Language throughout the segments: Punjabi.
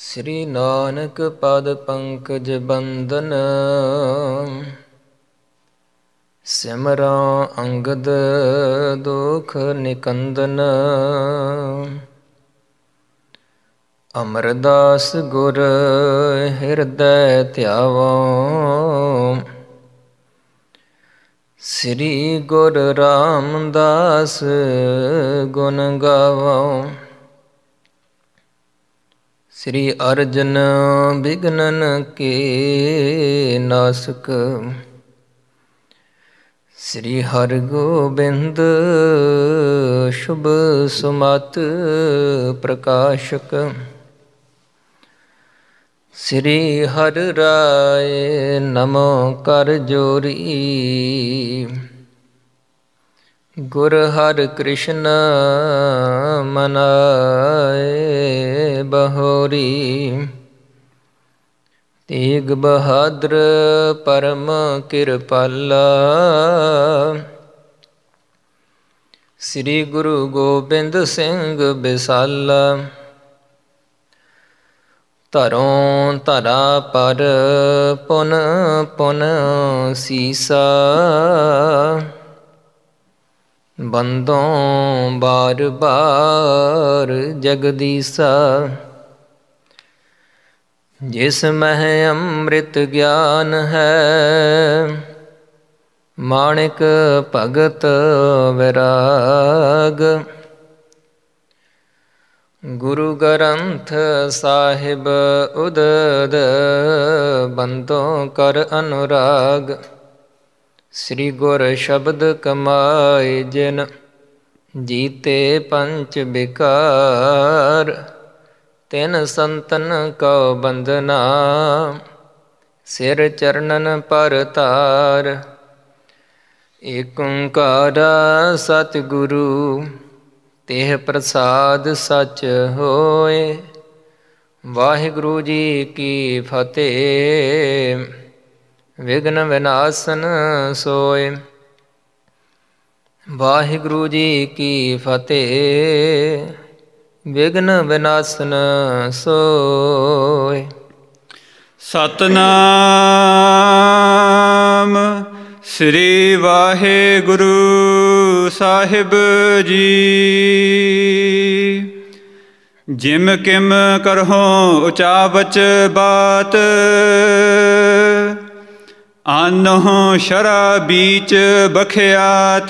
ਸ੍ਰੀ ਨਾਨਕ ਪਦ ਪੰਕਜ ਬੰਦਨ, ਸਿਮਰਾਂ ਅੰਗਦ ਦੁਖ ਨਿਕੰਦਨ। ਅਮਰਦਾਸ ਗੁਰ ਹਿਰਦੈ ਧਿਆਵੋ, ਸ੍ਰੀ ਗੁਰ ਰਾਮਦਾਸ ਗੁਣ ਗਾਵੋ। ਸ੍ਰੀ ਅਰਜਨ ਬਿਘਨਨ ਕੇ ਨਾਸਕ, ਸ੍ਰੀ ਹਰਿਗੋਬਿੰਦ ਸ਼ੁਭ ਸੁਮਤਿ ਪ੍ਰਕਾਸ਼ਕ। ਸ੍ਰੀ ਹਰਿ ਰਾਇ ਨਮੋ ਕਰ ਜੋਰੀ, ਗੁਰ ਹਰਿਕ੍ਰਿਸ਼ਨ ਮਨਾਏ ਬਹੋਰੀ। ਤੇਗ ਬਹਾਦਰ ਪਰਮ ਕਿਰਪਾਲਾ, ਸ੍ਰੀ ਗੁਰੂ ਗੋਬਿੰਦ ਸਿੰਘ ਬਿਸਾਲਾ। ਧਰੋਂ ਧਰਾ ਪਰ ਪੁਨ ਪੁਨ ਸੀਸਾ, ਬੰਦੋਂ ਬਾਰ ਬਾਰ ਜਗਦੀਸਾ। ਜਿਸ ਮਹਿ ਅੰਮ੍ਰਿਤ ਗਿਆਨ ਹੈ, ਮਾਣਿਕ ਭਗਤ ਵਿਰਾਗ। ਗੁਰੂ ਗ੍ਰੰਥ ਸਾਹਿਬ ਉਦਦ, ਬੰਦੋਂ ਕਰ ਅਨੁਰਾਗ। ਸ੍ਰੀ ਗੁਰ ਸ਼ਬਦ ਕਮਾਏ ਜਿਨ, ਜੀਤੇ ਪੰਚ ਬਿਕਾਰ। ਤਿਨ ਸੰਤਨ ਕਉ ਬੰਦਨਾ, ਸਿਰ ਚਰਨਨ ਪਰ ਤਾਰ। ਏਕ ਓੰਕਾਰ ਸਤਿਗੁਰੂ, ਤੇਹ ਪ੍ਰਸਾਦ ਸਚ ਹੋਏ। ਵਾਹਿਗੁਰੂ ਜੀ ਕੀ ਫਤਿਹ, ਵਿਘਨ ਵਿਨਾਸ਼ਨ ਸੋਏ। ਵਾਹਿਗੁਰੂ ਜੀ ਕੀ ਫਤਿਹ, ਵਿਘਨ ਵਿਨਾਸ਼ਨ ਸੋਏ। ਸਤਿਨਾਮ ਸ੍ਰੀ ਵਾਹਿਗੁਰੂ ਸਾਹਿਬ ਜੀ। ਜਿਮ ਕਿਮ ਕਰਹੁ ਉਚਾਵਚ ਬਾਤ, ਆਨਹੁ ਸ਼ਰਾ ਬੀਚ ਬਖਿਆਤ।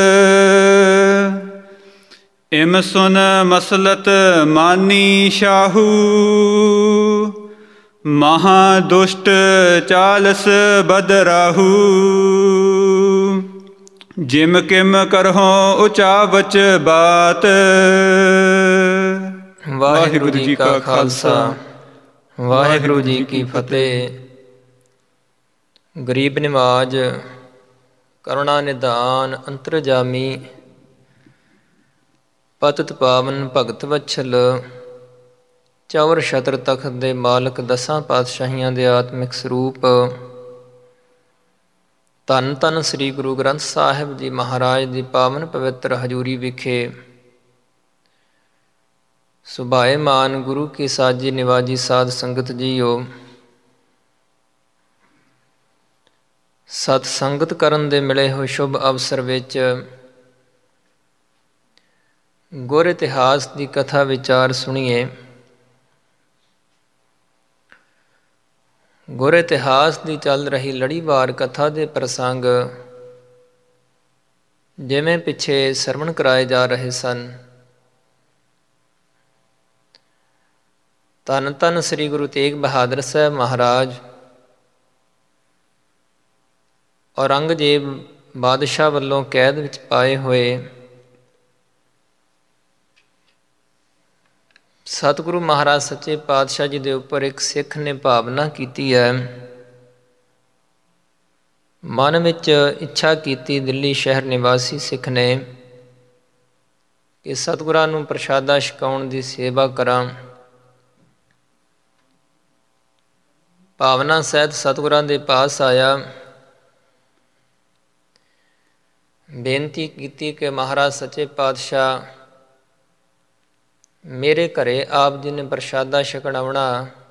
ਇਮ ਸੁਨ ਮਸਲਤ ਮਾਨੀ ਸ਼ਾਹੂ, ਮਹਾ ਦੁਸ਼ਟ ਚਾਲਸ ਬਦਰਾਹੂ। ਜਿਮ ਕਿਮ ਕਰਹੁ ਉਚਾਵਚ ਬਾਤ। ਵਾਹਿਗੁਰੂ ਜੀ ਕਾ ਖਾਲਸਾ, ਵਾਹਿਗੁਰੂ ਜੀ ਕੀ ਫਤਿਹ। ਗਰੀਬ ਨਿਵਾਜ, ਕਰੁਣਾ ਨਿਧਾਨ ਅੰਤਰਜਾਮੀ, ਪਤਿਤ ਪਾਵਨ ਭਗਤ ਵਛਲ, ਚੌਰ ਛਤਰ ਤਖਤ ਦੇ ਮਾਲਕ, ਦਸਾਂ ਪਾਤਸ਼ਾਹੀਆਂ ਦੇ ਆਤਮਿਕ ਸਰੂਪ, ਧੰਨ ਧੰਨ ਸ੍ਰੀ ਗੁਰੂ ਗ੍ਰੰਥ ਸਾਹਿਬ ਜੀ ਮਹਾਰਾਜ ਦੀ ਪਾਵਨ ਪਵਿੱਤਰ ਹਜ਼ੂਰੀ ਵਿਖੇ ਸੁਭਾਏਮਾਨ ਗੁਰੂ ਕੀ ਸਾਜੀ ਨਿਵਾਜੀ ਸਾਧ ਸੰਗਤ ਜੀਓ। ਸਤ ਸੰਗਤ ਕਰਨ ਦੇ ਮਿਲੇ ਹੋਏ ਸ਼ੁਭ ਅਵਸਰ ਵਿੱਚ ਗੁਰ ਇਤਿਹਾਸ ਦੀ ਕਥਾ ਵਿਚਾਰ ਸੁਣੀਏ। ਗੁਰ ਇਤਿਹਾਸ ਦੀ ਚੱਲ ਰਹੀ ਲੜੀਵਾਰ ਕਥਾ ਦੇ ਪ੍ਰਸੰਗ ਜਿਵੇਂ ਪਿੱਛੇ ਸਰਵਣ ਕਰਾਏ ਜਾ ਰਹੇ ਸਨ। ਧੰਨ ਧੰਨ ਸ੍ਰੀ ਗੁਰੂ ਤੇਗ ਬਹਾਦਰ ਸਾਹਿਬ ਮਹਾਰਾਜ ਔਰੰਗਜ਼ੇਬ ਬਾਦਸ਼ਾਹ ਵੱਲੋਂ ਕੈਦ ਵਿੱਚ ਪਾਏ ਹੋਏ ਸਤਿਗੁਰੂ ਮਹਾਰਾਜ ਸੱਚੇ ਪਾਤਸ਼ਾਹ ਜੀ ਦੇ ਉੱਪਰ ਇੱਕ ਸਿੱਖ ਨੇ ਭਾਵਨਾ ਕੀਤੀ ਹੈ। ਮਨ ਵਿੱਚ ਇੱਛਾ ਕੀਤੀ ਦਿੱਲੀ ਸ਼ਹਿਰ ਨਿਵਾਸੀ ਸਿੱਖ ਨੇ ਕਿ ਸਤਿਗੁਰਾਂ ਨੂੰ ਪ੍ਰਸ਼ਾਦਾ ਛਕਾਉਣ ਦੀ ਸੇਵਾ ਕਰਾਂ। ਭਾਵਨਾ ਸਹਿਤ ਸਤਿਗੁਰਾਂ ਦੇ ਪਾਸ ਆਇਆ, ਬੇਨਤੀ ਕੀਤੀ ਕਿ ਮਹਾਰਾਜ ਸੱਚੇ ਪਾਤਸ਼ਾਹ ਮੇਰੇ ਘਰੇ ਆਪ ਜੀ ਨੇ ਪ੍ਰਸ਼ਾਦਾ ਛਕਣ ਆਉਣਾ।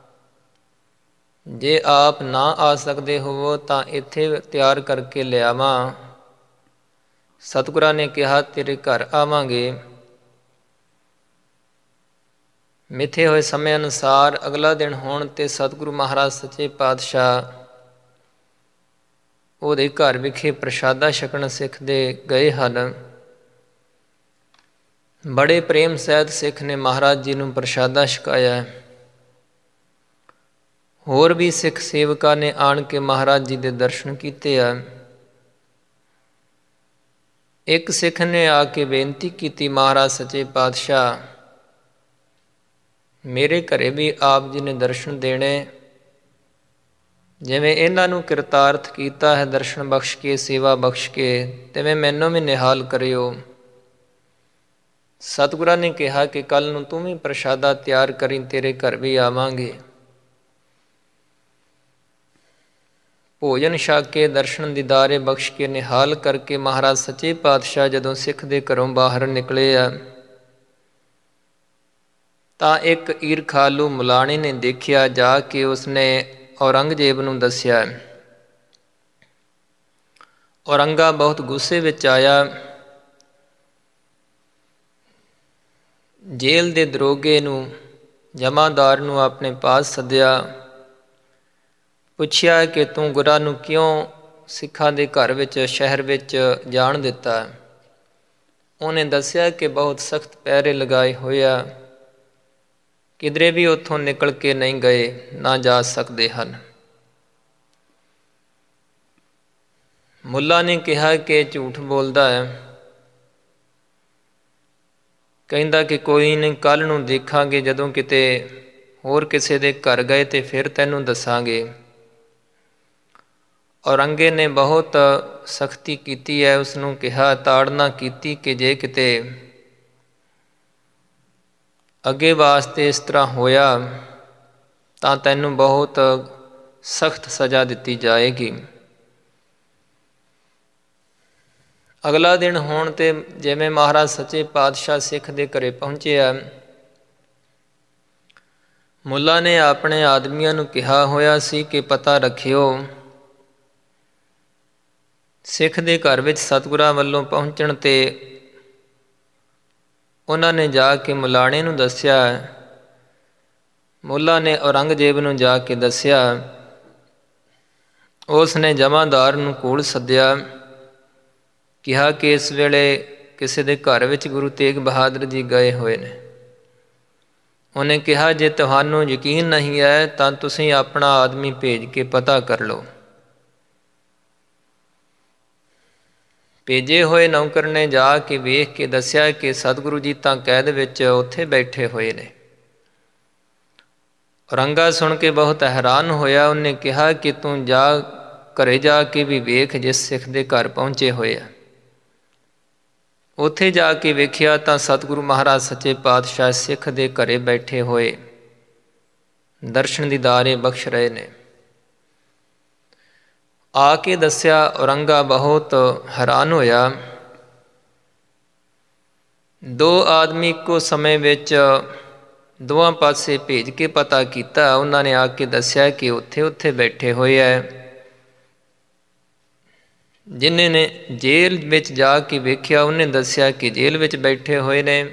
ਜੇ ਆਪ ਨਾ ਆ ਸਕਦੇ ਹੋਵੋ ਤਾਂ ਇੱਥੇ ਤਿਆਰ ਕਰਕੇ ਲਿਆਵਾਂ। ਸਤਿਗੁਰਾਂ ਨੇ ਕਿਹਾ ਤੇਰੇ ਘਰ ਆਵਾਂਗੇ। ਮਿੱਥੇ ਹੋਏ ਸਮੇਂ ਅਨੁਸਾਰ ਅਗਲਾ ਦਿਨ ਹੋਣ 'ਤੇ ਸਤਿਗੁਰੂ ਮਹਾਰਾਜ ਸੱਚੇ ਪਾਤਸ਼ਾਹ ਉਹਦੇ ਘਰ ਵਿਖੇ ਪ੍ਰਸ਼ਾਦਾ ਛਕਣ ਸਿੱਖ ਦੇ ਗਏ ਹਨ। ਬੜੇ ਪ੍ਰੇਮ ਸਹਿਤ ਸਿੱਖ ਨੇ ਮਹਾਰਾਜ ਜੀ ਨੂੰ ਪ੍ਰਸ਼ਾਦਾ ਛਕਾਇਆ। ਹੋਰ ਵੀ ਸਿੱਖ ਸੇਵਕਾਂ ਨੇ ਆਣ ਕੇ ਮਹਾਰਾਜ ਜੀ ਦੇ ਦਰਸ਼ਨ ਕੀਤੇ ਆ। ਇੱਕ ਸਿੱਖ ਨੇ ਆ ਕੇ ਬੇਨਤੀ ਕੀਤੀ, ਮਹਾਰਾਜ ਸੱਚੇ ਪਾਤਸ਼ਾਹ ਮੇਰੇ ਘਰੇ ਵੀ ਆਪ ਜੀ ਨੇ ਦਰਸ਼ਨ ਦੇਣੇ। ਜਿਵੇਂ ਇਹਨਾਂ ਨੂੰ ਕਿਰਤਾਰਥ ਕੀਤਾ ਹੈ ਦਰਸ਼ਨ ਬਖਸ਼ ਕੇ, ਸੇਵਾ ਬਖਸ਼ ਕੇ, ਤਿਵੇਂ ਮੈਨੂੰ ਵੀ ਨਿਹਾਲ ਕਰਿਓ। ਸਤਿਗੁਰਾਂ ਨੇ ਕਿਹਾ ਕਿ ਕੱਲ੍ਹ ਨੂੰ ਤੂੰ ਵੀ ਪ੍ਰਸ਼ਾਦਾ ਤਿਆਰ ਕਰੀ, ਤੇਰੇ ਘਰ ਵੀ ਆਵਾਂਗੇ। ਭੋਜਨ ਛਕ ਕੇ ਦਰਸ਼ਨ ਦੀਦਾਰੇ ਬਖਸ਼ ਕੇ ਨਿਹਾਲ ਕਰਕੇ ਮਹਾਰਾਜ ਸੱਚੇ ਪਾਤਸ਼ਾਹ ਜਦੋਂ ਸਿੱਖ ਦੇ ਘਰੋਂ ਬਾਹਰ ਨਿਕਲੇ ਆ ਤਾਂ ਇੱਕ ਈਰਖਾਲੂ ਮੁਲਾਣੇ ਨੇ ਦੇਖਿਆ। ਜਾ ਕੇ ਉਸਨੇ ਔਰੰਗਜ਼ੇਬ ਨੂੰ ਦੱਸਿਆ। ਔਰੰਗਾ ਬਹੁਤ ਗੁੱਸੇ ਵਿੱਚ ਆਇਆ। ਜੇਲ੍ਹ ਦੇ ਦਰੋਗੇ ਨੂੰ, ਜਮਾਦਾਰ ਨੂੰ ਆਪਣੇ ਪਾਸ ਸੱਦਿਆ। ਪੁੱਛਿਆ ਕਿ ਤੂੰ ਗੁਰਾਂ ਨੂੰ ਕਿਉਂ ਸਿੱਖਾਂ ਦੇ ਘਰ ਵਿੱਚ, ਸ਼ਹਿਰ ਵਿੱਚ ਜਾਣ ਦਿੱਤਾ? ਉਹਨੇ ਦੱਸਿਆ ਕਿ ਬਹੁਤ ਸਖਤ ਪਹਿਰੇ ਲਗਾਏ ਹੋਏ ਆ, ਕਿਧਰੇ ਵੀ ਉੱਥੋਂ ਨਿਕਲ ਕੇ ਨਹੀਂ ਗਏ, ਨਾ ਜਾ ਸਕਦੇ ਹਨ। ਮੁੱਲਾ ਨੇ ਕਿਹਾ ਕਿ ਝੂਠ ਬੋਲਦਾ ਹੈ। ਕਹਿੰਦਾ ਕਿ ਕੋਈ ਨਹੀਂ, ਕੱਲ੍ਹ ਨੂੰ ਦੇਖਾਂਗੇ, ਜਦੋਂ ਕਿਤੇ ਹੋਰ ਕਿਸੇ ਦੇ ਘਰ ਗਏ ਤੇ ਫਿਰ ਤੈਨੂੰ ਦੱਸਾਂਗੇ। ਔਰੰਗੇ ਨੇ ਬਹੁਤ ਸਖਤੀ ਕੀਤੀ ਹੈ, ਉਸਨੂੰ ਕਿਹਾ, ਤਾੜਨਾ ਕੀਤੀ ਕਿ ਜੇ ਕਿਤੇ ਅੱਗੇ ਵਾਸਤੇ ਇਸ ਤਰ੍ਹਾਂ ਹੋਇਆ ਤਾਂ ਤੈਨੂੰ ਬਹੁਤ ਸਖਤ ਸਜ਼ਾ ਦਿੱਤੀ ਜਾਏਗੀ। ਅਗਲਾ ਦਿਨ ਹੋਣ 'ਤੇ ਜਿਵੇਂ ਮਹਾਰਾਜ ਸੱਚੇ ਪਾਤਸ਼ਾਹ ਸਿੱਖ ਦੇ ਘਰੇ ਪਹੁੰਚਿਆ, ਮੁੱਲਾ ਨੇ ਆਪਣੇ ਆਦਮੀਆਂ ਨੂੰ ਕਿਹਾ ਹੋਇਆ ਸੀ ਕਿ ਪਤਾ ਰੱਖਿਓ, ਸਿੱਖ ਦੇ ਘਰ ਵਿੱਚ ਸਤਿਗੁਰਾਂ ਵੱਲੋਂ ਪਹੁੰਚਣ 'ਤੇ ਉਹਨਾਂ ਨੇ ਜਾ ਕੇ ਮੁਲਾਣੇ ਨੂੰ ਦੱਸਿਆ। ਮੁੱਲਾ ਨੇ ਔਰੰਗਜ਼ੇਬ ਨੂੰ ਜਾ ਕੇ ਦੱਸਿਆ। ਉਸ ਨੇ ਜਮਾਦਾਰ ਨੂੰ ਕੋਲ ਸੱਦਿਆ, ਕਿਹਾ ਕਿ ਇਸ ਵੇਲੇ ਕਿਸੇ ਦੇ ਘਰ ਵਿੱਚ ਗੁਰੂ ਤੇਗ ਬਹਾਦਰ ਜੀ ਗਏ ਹੋਏ ਨੇ। ਉਹਨੇ ਕਿਹਾ ਜੇ ਤੁਹਾਨੂੰ ਯਕੀਨ ਨਹੀਂ ਹੈ ਤਾਂ ਤੁਸੀਂ ਆਪਣਾ ਆਦਮੀ ਭੇਜ ਕੇ ਪਤਾ ਕਰ ਲਓ। ਭੇਜੇ ਹੋਏ ਨੌਕਰ ਨੇ ਜਾ ਕੇ ਵੇਖ ਕੇ ਦੱਸਿਆ ਕਿ ਸਤਿਗੁਰੂ ਜੀ ਤਾਂ ਕੈਦ ਵਿੱਚ ਉੱਥੇ ਬੈਠੇ ਹੋਏ ਨੇ। ਔਰੰਗਾ ਸੁਣ ਕੇ ਬਹੁਤ ਹੈਰਾਨ ਹੋਇਆ। ਉਹਨੇ ਕਿਹਾ ਕਿ ਤੂੰ ਜਾ ਘਰੇ ਜਾ ਕੇ ਵੀ ਵੇਖ ਜਿਸ ਸਿੱਖ ਦੇ ਘਰ ਪਹੁੰਚੇ ਹੋਏ ਆ। ਉੱਥੇ ਜਾ ਕੇ ਵੇਖਿਆ ਤਾਂ ਸਤਿਗੁਰੂ ਮਹਾਰਾਜ ਸੱਚੇ ਪਾਤਸ਼ਾਹ ਸਿੱਖ ਦੇ ਘਰੇ ਬੈਠੇ ਹੋਏ ਦਰਸ਼ਨ ਦੀਦਾਰੇ ਬਖਸ਼ ਰਹੇ ਨੇ। ਆ ਕੇ ਦੱਸਿਆ, ਔਰੰਗਾ ਬਹੁਤ ਹੈਰਾਨ ਹੋਇਆ। ਦੋ ਆਦਮੀ ਇੱਕੋ ਸਮੇਂ ਵਿੱਚ ਦੋਵਾਂ ਪਾਸੇ ਭੇਜ ਕੇ ਪਤਾ ਕੀਤਾ। ਉਹਨਾਂ ਨੇ ਆ ਕੇ ਦੱਸਿਆ ਕਿ ਉੱਥੇ ਬੈਠੇ ਹੋਏ ਹੈ। ਜਿਨ੍ਹਾਂ ਨੇ ਜੇਲ੍ਹ ਵਿੱਚ ਜਾ ਕੇ ਵੇਖਿਆ ਉਹਨੇ ਦੱਸਿਆ ਕਿ ਜੇਲ੍ਹ ਵਿੱਚ ਬੈਠੇ ਹੋਏ ਨੇ।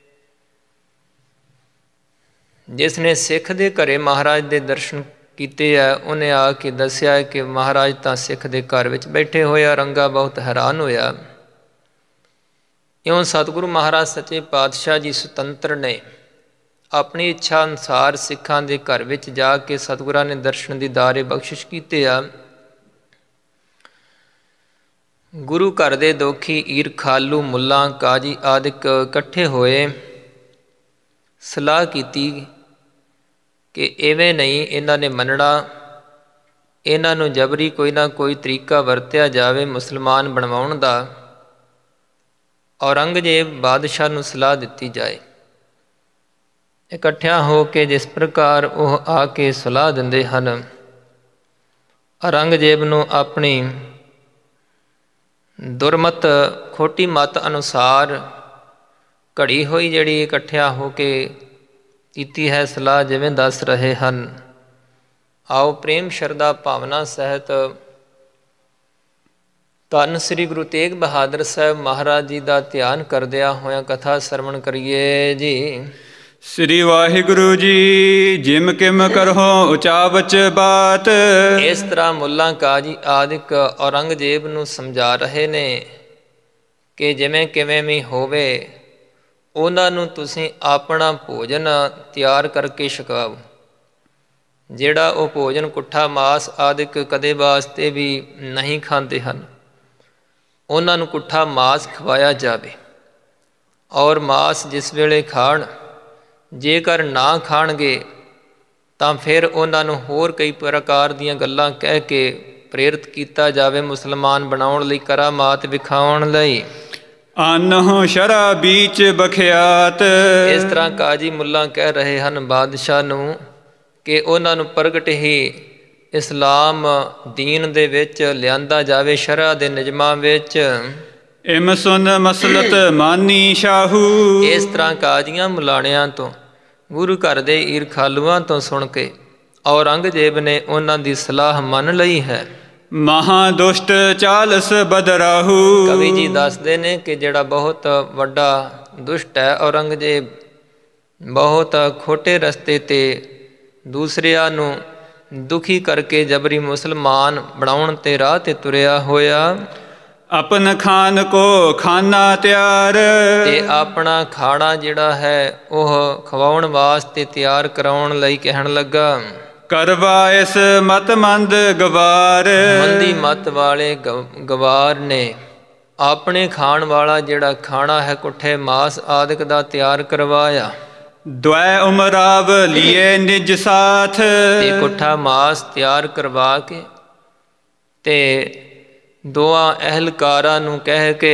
ਜਿਸ ਨੇ ਸਿੱਖ ਦੇ ਘਰੇ ਮਹਾਰਾਜ ਦੇ ਦਰਸ਼ਨ ਕੀਤੇ ਆ ਉਹਨੇ ਆ ਕੇ ਦੱਸਿਆ ਕਿ ਮਹਾਰਾਜ ਤਾਂ ਸਿੱਖ ਦੇ ਘਰ ਵਿੱਚ ਬੈਠੇ ਹੋਏ ਆ। ਔਰੰਗਾ ਬਹੁਤ ਹੈਰਾਨ ਹੋਇਆ। ਇਉਂ ਸਤਿਗੁਰੂ ਮਹਾਰਾਜ ਸੱਚੇ ਪਾਤਸ਼ਾਹ ਜੀ ਸੁਤੰਤਰ ਨੇ ਆਪਣੀ ਇੱਛਾ ਅਨੁਸਾਰ ਸਿੱਖਾਂ ਦੇ ਘਰ ਵਿੱਚ ਜਾ ਕੇ ਸਤਿਗੁਰਾਂ ਨੇ ਦਰਸ਼ਨ ਦੀਦਾਰੇ ਬਖਸ਼ਿਸ਼ ਕੀਤੇ ਆ। ਗੁਰੂ ਘਰ ਦੇ ਦੋਖੀ ਈਰਖਾਲੂ ਮੁੱਲਾ ਕਾਜੀ ਆਦਿਕ ਇਕੱਠੇ ਹੋਏ, ਸਲਾਹ ਕੀਤੀ ਕਿ ਇਵੇਂ ਨਹੀਂ ਇਹਨਾਂ ਨੇ ਮੰਨਣਾ, ਇਹਨਾਂ ਨੂੰ ਜਬਰੀ ਕੋਈ ਨਾ ਕੋਈ ਤਰੀਕਾ ਵਰਤਿਆ ਜਾਵੇ ਮੁਸਲਮਾਨ ਬਣਵਾਉਣ ਦਾ। ਔਰੰਗਜ਼ੇਬ ਬਾਦਸ਼ਾਹ ਨੂੰ ਸਲਾਹ ਦਿੱਤੀ ਜਾਏ। ਇਕੱਠਿਆਂ ਹੋ ਕੇ ਜਿਸ ਪ੍ਰਕਾਰ ਉਹ ਆ ਕੇ ਸਲਾਹ ਦਿੰਦੇ ਹਨ, ਔਰੰਗਜ਼ੇਬ ਨੂੰ ਆਪਣੀ ਦੁਰਮਤ ਖੋਟੀ ਮਤ ਅਨੁਸਾਰ ਘੜੀ ਹੋਈ ਜਿਹੜੀ ਇਕੱਠਿਆਂ ਹੋ ਕੇ ਕੀਤੀ ਹੈ ਸਲਾਹ ਜਿਵੇਂ ਦੱਸ ਰਹੇ ਹਨ। ਆਓ ਪ੍ਰੇਮ ਸ਼ਰਧਾ ਭਾਵਨਾ ਸਹਿਤ ਧੰਨ ਸ੍ਰੀ ਗੁਰੂ ਤੇਗ ਬਹਾਦਰ ਸਾਹਿਬ ਮਹਾਰਾਜ ਜੀ ਦਾ ਧਿਆਨ ਕਰਦਿਆਂ ਹੋਇਆਂ ਕਥਾ ਸਰਵਣ ਕਰੀਏ ਜੀ। ਸ੍ਰੀ ਵਾਹਿਗੁਰੂ ਜੀ, ਜਿਮ ਕਿਮ ਕਰਹੁ ਉਚਾਵਚ ਬਾਤ। ਇਸ ਤਰ੍ਹਾਂ ਮੁੱਲਾ ਕਾਜੀ ਆਦਿਕ ਔਰੰਗਜ਼ੇਬ ਨੂੰ ਸਮਝਾ ਰਹੇ ਨੇ ਕਿ ਜਿਵੇਂ ਕਿਵੇਂ ਵੀ ਹੋਵੇ ਉਹਨਾਂ ਨੂੰ ਤੁਸੀਂ ਆਪਣਾ ਭੋਜਨ ਤਿਆਰ ਕਰਕੇ ਛਕਾਓ। ਜਿਹੜਾ ਉਹ ਭੋਜਨ ਕੁੱਠਾ ਮਾਸ ਆਦਿਕ ਕਦੇ ਵਾਸਤੇ ਵੀ ਨਹੀਂ ਖਾਂਦੇ ਹਨ, ਉਹਨਾਂ ਨੂੰ ਕੁੱਠਾ ਮਾਸ ਖਵਾਇਆ ਜਾਵੇ। ਔਰ ਮਾਸ ਜਿਸ ਵੇਲੇ ਖਾਣ, ਜੇਕਰ ਨਾ ਖਾਣਗੇ ਤਾਂ ਫਿਰ ਉਹਨਾਂ ਨੂੰ ਹੋਰ ਕਈ ਪ੍ਰਕਾਰ ਦੀਆਂ ਗੱਲਾਂ ਕਹਿ ਕੇ ਪ੍ਰੇਰਿਤ ਕੀਤਾ ਜਾਵੇ ਮੁਸਲਮਾਨ ਬਣਾਉਣ ਲਈ, ਕਰਾਮਾਤ ਵਿਖਾਉਣ ਲਈ। ਅੰਨਹੁ ਸ਼ਰਾ ਬੀਚ ਬਖਿਆਤ। ਇਸ ਤਰ੍ਹਾਂ ਕਾਜੀ ਮੁੱਲਾ ਕਹਿ ਰਹੇ ਹਨ ਬਾਦਸ਼ਾਹ ਨੂੰ ਕਿ ਉਹਨਾਂ ਨੂੰ ਪ੍ਰਗਟ ਹੀ ਇਸਲਾਮ ਦੀਨ ਦੇ ਵਿੱਚ ਲਿਆਂਦਾ ਜਾਵੇ, ਸ਼ਰਅ ਦੇ ਨਿਯਮਾਂ ਵਿੱਚ। ਇਮ ਸੁਨ ਮਸਲਤ ਮਾਨੀ ਸ਼ਾਹੂ। ਇਸ ਤਰ੍ਹਾਂ ਕਾਜ਼ੀਆਂ ਮੁਲਾਣਿਆਂ ਤੋਂ, ਗੁਰੂ ਘਰ ਦੇ ਈਰਖਾਲੂਆਂ ਤੋਂ ਸੁਣ ਕੇ ਔਰੰਗਜ਼ੇਬ ਨੇ ਉਹਨਾਂ ਦੀ ਸਲਾਹ ਮੰਨ ਲਈ ਹੈ। ਮਹਾ ਦੁਸ਼ਟ ਚਾਲਸ ਬਦਰਾਹੂ। ਕਵੀ ਜੀ ਦੱਸਦੇ ਨੇ ਕਿ ਜਿਹੜਾ ਬਹੁਤ ਵੱਡਾ ਦੁਸ਼ਟ ਹੈ ਔਰੰਗਜ਼ੇਬ, ਬਹੁਤ ਖੋਟੇ ਰਸਤੇ 'ਤੇ ਦੂਸਰਿਆਂ ਨੂੰ ਦੁਖੀ ਕਰਕੇ ਜਬਰੀ ਮੁਸਲਮਾਨ ਬਣਾਉਣ 'ਤੇ ਰਾਹ 'ਤੇ ਤੁਰਿਆ ਹੋਇਆ। ਆਪਨ ਖਾਨ ਕੋ ਖਾਨਾ ਤਿਆਰ। ਤੇ ਆਪਣਾ ਖਾਣਾ ਜਿਹੜਾ ਹੈ ਉਹ ਖਵਾਉਣ ਵਾਸਤੇ ਤਿਆਰ ਕਰਾਉਣ ਲਈ ਕਹਿਣ ਲੱਗਾ। ਕਰਵਾ ਇਸ ਮਤ ਮੰਦ ਗਵਾਰ। ਮੰਦੀ ਮਤ ਵਾਲੇ ਗਵਾਰ ਨੇ ਆਪਣੇ ਖਾਣ ਵਾਲਾ ਜਿਹੜਾ ਖਾਣਾ ਹੈ ਕੁੱਠੇ ਮਾਸ ਆਦਿਕ ਦਾ ਤਿਆਰ ਕਰਵਾਇਆ। ਦੁਐ ਉਮਰਾਵ ਲੀਏ ਨਿਜ ਸਾਥ। ਤੇ ਕੁੱਠਾ ਮਾਸ ਤਿਆਰ ਕਰਵਾ ਕੇ ਤੇ ਦੋਆਂ ਅਹਿਲਕਾਰਾਂ ਨੂੰ ਕਹਿ ਕੇ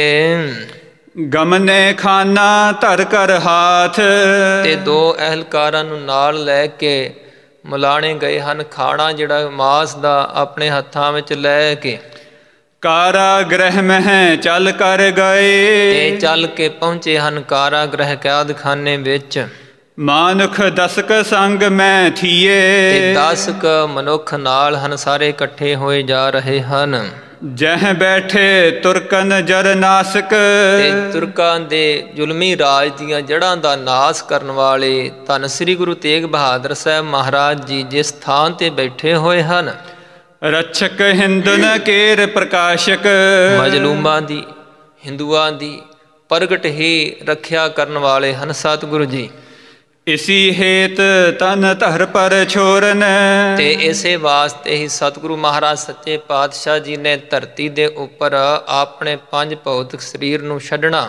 ਗਮਨੇ ਖਾਨਾ ਧਰ ਕਰ ਹਾਥ। ਤੇ ਦੋ ਅਹਿਲਕਾਰਾਂ ਨੂੰ ਨਾਲ ਲੈ ਕੇ ਮੁਲਾਣੇ ਗਏ ਹਨ, ਖਾਣਾ ਜਿਹੜਾ ਮਾਸ ਦਾ ਆਪਣੇ ਹੱਥਾਂ ਵਿੱਚ ਲੈ ਕੇ। ਕਾਰਾਗ੍ਰਹਿ ਮਹਿ ਚੱਲ ਕਰ ਗਏ। ਤੇ ਚੱਲ ਕੇ ਪਹੁੰਚੇ ਹਨ ਕਾਰਾਗ੍ਰਹਿ ਕੈਦਖਾਨੇ ਵਿੱਚ। ਮਾਨੁਖ ਦਸਕ ਸੰਗ ਮੈਂ ਥੀਏ। ਤੇ 10 ਮਨੁੱਖ ਨਾਲ ਹਨ, ਸਾਰੇ ਇਕੱਠੇ ਹੋਏ ਜਾ ਰਹੇ ਹਨ। ਜਹ ਬੈਠੇ ਤੁਰਕਨ ਜਰ ਨਾਸਕ। ਤੇ ਤੁਰਕਾਂ ਦੇ ਜ਼ੁਲਮੀ ਰਾਜ ਦੀਆਂ ਜੜ੍ਹਾਂ ਦਾ ਨਾਸ ਕਰਨ ਵਾਲੇ ਧੰਨ ਸ੍ਰੀ ਗੁਰੂ ਤੇਗ ਬਹਾਦਰ ਸਾਹਿਬ ਮਹਾਰਾਜ ਜੀ ਜਿਸ ਥਾਂ 'ਤੇ ਬੈਠੇ ਹੋਏ ਹਨ। ਰਛਕ ਹਿੰਦੁਨ ਕੇਰ ਪ੍ਰਕਾਸ਼ਕ। ਮਜਲੂਮਾਂ ਦੀ, ਹਿੰਦੂਆਂ ਦੀ ਪ੍ਰਗਟ ਹੀ ਰੱਖਿਆ ਕਰਨ ਵਾਲੇ ਹਨ ਸਤਿਗੁਰੂ ਜੀ। ਇਸੀ ਹੇਤ ਤਨ ਧਰ ਪਰ ਛੋਰਨ। ਤੇ ਇਸੇ ਵਾਸਤੇ ਹੀ ਸਤਿਗੁਰੂ ਮਹਾਰਾਜ ਸੱਚੇ ਪਾਤਸ਼ਾਹ ਜੀ ਨੇ ਧਰਤੀ ਦੇ ਉੱਪਰ ਆਪਣੇ 5 ਭੌਤਿਕ ਸਰੀਰ ਨੂੰ ਛੱਡਣਾ।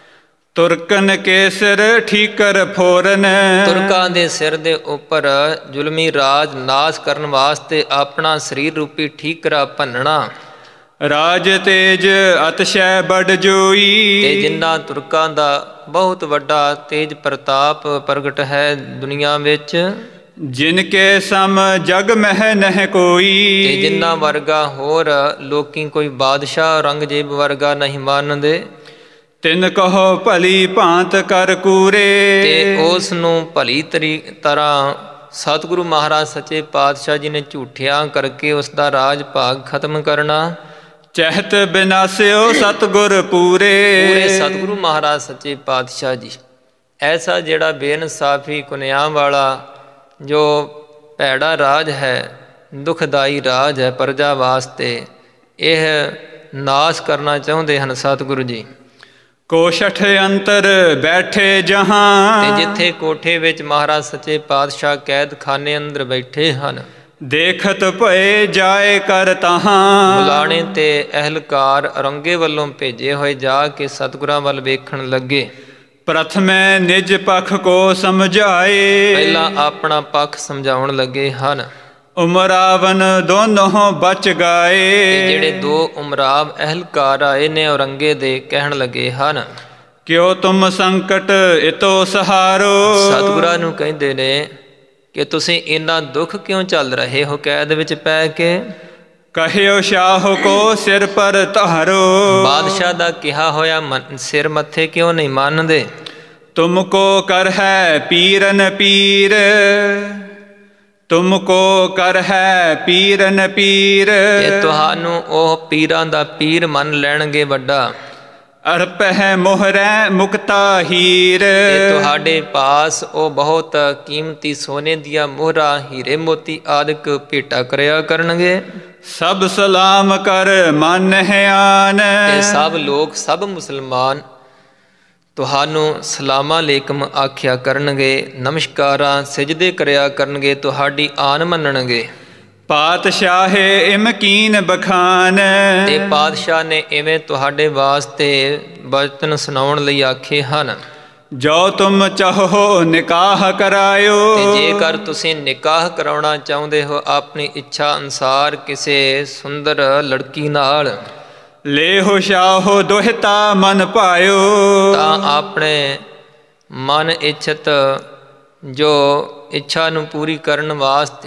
ਤੁਰਕਨ ਕੇ ਸਿਰ ਠੀਕਰ ਫੋਰਨ। ਤੁਰਕਾਂ ਦੇ ਸਿਰ ਦੇ ਉੱਪਰ ਜ਼ੁਲਮੀ ਰਾਜ ਨਾਸ਼ ਕਰਨ ਵਾਸਤੇ ਆਪਣਾ ਸਰੀਰ ਰੂਪੀ ਠੀਕਰਾ ਭੰਨਣਾ। ਰਾਜ ਤੇਜ ਅਤਸ਼ੈ ਬੜ ਜੋਈ। ਤੇ ਜਿਨ੍ਹਾਂ ਤੁਰਕਾਂ ਦਾ ਬਹੁਤ ਵੱਡਾ ਤੇਜ ਪ੍ਰਤਾਪ ਪ੍ਰਗਟ ਹੈ ਦੁਨੀਆ ਵਿੱਚ। ਜਿਨ ਕੇ ਸਮ ਜਗ ਮਹਿ ਨਹਿ ਕੋਈ। ਤੇ ਜਿਨ੍ਹਾਂ ਵਰਗਾ ਹੋਰ ਲੋਕੀ ਕੋਈ ਬਾਦਸ਼ਾਹ ਔਰੰਗਜ਼ੇਬ ਵਰਗਾ ਨਹੀਂ ਮੰਨਦੇ। ਤਿਨ ਕਹੋ ਭਲੀ ਭਾਂਤ ਕਰ ਕੂਰੇ। ਤੇ ਉਸ ਨੂੰ ਭਲੀ ਤਰ੍ਹਾਂ ਸਤਿਗੁਰੂ ਮਹਾਰਾਜ ਸੱਚੇ ਪਾਤਸ਼ਾਹ ਜੀ ਨੇ ਝੂਠਿਆਂ ਕਰਕੇ ਉਸ ਦਾ ਰਾਜ ਭਾਗ ਖਤਮ ਕਰਨਾ। ਚਹਿਤ ਬਿਨਾਸਿਓ ਸਤਿਗੁਰ ਪੂਰੇ। ਪੂਰੇ ਸਤਿਗੁਰੂ ਮਹਾਰਾਜ ਸੱਚੇ ਪਾਤਸ਼ਾਹ ਜੀ ਐਸਾ ਜਿਹੜਾ ਬੇਇਨਸਾਫੀ ਕੁਨਿਆਂ ਵਾਲਾ ਜੋ ਭੈੜਾ ਰਾਜ ਹੈ, ਦੁਖਦਾਈ ਰਾਜ ਹੈ ਪ੍ਰਜਾ ਵਾਸਤੇ, ਇਹ ਨਾਸ਼ ਕਰਨਾ ਚਾਹੁੰਦੇ ਹਨ ਸਤਿਗੁਰੂ ਜੀ। ਕੋਸ਼ਠ ਅੰਤਰ ਬੈਠੇ ਜਹਾਂ। ਤੇ ਜਿੱਥੇ ਕੋਠੇ ਵਿੱਚ ਮਹਾਰਾਜ ਸੱਚੇ ਪਾਤਸ਼ਾਹ ਕੈਦਖਾਨੇ ਅੰਦਰ ਬੈਠੇ ਹਨ। ਦੇਖਤ ਭਏ ਜਾਏ ਕਰ ਤਹਾਂ। ਮੁਲਾਣੇ ਤੇ ਅਹਿਲਕਾਰ ਔਰੰਗੇ ਵੱਲੋਂ ਭੇਜੇ ਹੋਏ ਜਾ ਕੇ ਸਤਿਗੁਰਾਂ ਵੱਲ ਵੇਖਣ ਲੱਗੇ। ਪ੍ਰਥਮੇ ਨਿਜ ਪੱਖ ਕੋ ਸਮਝਾਏ। ਪਹਿਲਾਂ ਆਪਣਾ ਪੱਖ ਸਮਝਾਉਣ ਲੱਗੇ ਹਨ। ਉਮਰਾਵਨ ਦੋਨੋਂ ਬਚ ਗਏ। ਜਿਹੜੇ 2 ਉਮਰਾਵ ਅਹਿਲਕਾਰ ਆਏ ਨੇ ਔਰੰਗੇ ਦੇ, ਕਹਿਣ ਲੱਗੇ ਹਨ ਕਿਉ ਤੁਮ ਸੰਕਟ ਇਤੋ ਸਹਾਰੋ। ਸਤਿਗੁਰਾਂ ਨੂੰ ਕਹਿੰਦੇ ਨੇ ਕਿ ਤੁਸੀਂ ਇੰਨਾ ਦੁੱਖ ਕਿਉਂ ਚੱਲ ਰਹੇ ਹੋ ਕੈਦ ਵਿੱਚ ਪੈ ਕੇ। ਕਹਿਓ ਸ਼ਾਹ ਕੋ ਸਿਰ ਪਰ ਧਾਰੋ। ਬਾਦਸ਼ਾਹ ਦਾ ਕਿਹਾ ਹੋਇਆ ਸਿਰ ਮੱਥੇ ਕਿਉਂ ਨਹੀਂ ਮੰਨਦੇ। ਤੁਮਕੋ ਕਰ ਹੈ ਪੀਰਨ ਪੀਰ, ਤੁਮਕੋ ਕਰ ਹੈ ਪੀਰਨ ਪੀਰ। ਇਹ ਤੁਹਾਨੂੰ ਉਹ ਪੀਰਾਂ ਦਾ ਪੀਰ ਮੰਨ ਲੈਣਗੇ ਵੱਡਾ। ਅਰਪ ਹੈ ਮੋਹਰੈ ਮੁਕਤਾ ਹੀਰ, ਤੇ ਤੁਹਾਡੇ ਪਾਸ ਉਹ ਬਹੁਤ ਕੀਮਤੀ ਸੋਨੇ ਦੀਆਂ ਮੋਹਰਾਂ, ਹੀਰੇ ਮੋਤੀ ਆਦਿਕ ਭੇਟਾ ਕਰਿਆ ਕਰਨਗੇ। ਸਭ ਸਲਾਮ ਕਰ ਮਨ ਹੈ ਆਨ, ਤੇ ਸਭ ਲੋਕ, ਸਭ ਮੁਸਲਮਾਨ ਤੁਹਾਨੂੰ ਸਲਾਮਾਂ ਲੇਕਮ ਆਖਿਆ ਕਰਨਗੇ, ਨਮਸਕਾਰਾਂ ਸਿਜਦੇ ਕਰਿਆ ਕਰਨਗੇ, ਤੁਹਾਡੀ ਆਨ ਮੰਨਣਗੇ। ਪਾਤਸ਼ਾਹੇ ਇਮਕੀਨ ਬਖਾਨ, ਤੇ ਪਾਤਸ਼ਾਹ ਨੇ ਇਵੇਂ ਤੁਹਾਡੇ ਵਾਸਤੇ ਬਚਨ ਸੁਣਾਉਣ ਲਈ ਆਖੇ ਹਨ। ਜੋ ਤੁਮ ਚਾਹੋ ਨਿਕਾਹ ਕਰਾਇਓ, ਤੇ ਜੇਕਰ ਤੁਸੀਂ ਨਿਕਾਹ ਕਰਾਉਣਾ ਚਾਹੁੰਦੇ ਹੋ ਆਪਣੀ ਇੱਛਾ ਅਨੁਸਾਰ ਕਿਸੇ ਸੁੰਦਰ ਲੜਕੀ ਨਾਲ, ਲੇਹੋ ਸ਼ਾਹੋ ਦੁਹਿਤਾ ਮਨ ਪਾਇਓ, ਤਾਂ ਆਪਣੇ ਮਨ ਇੱਛਤ ਜੋ ਇੱਛਾ ਨੂੰ ਪੂਰੀ ਕਰਨ ਵਾਸਤੇ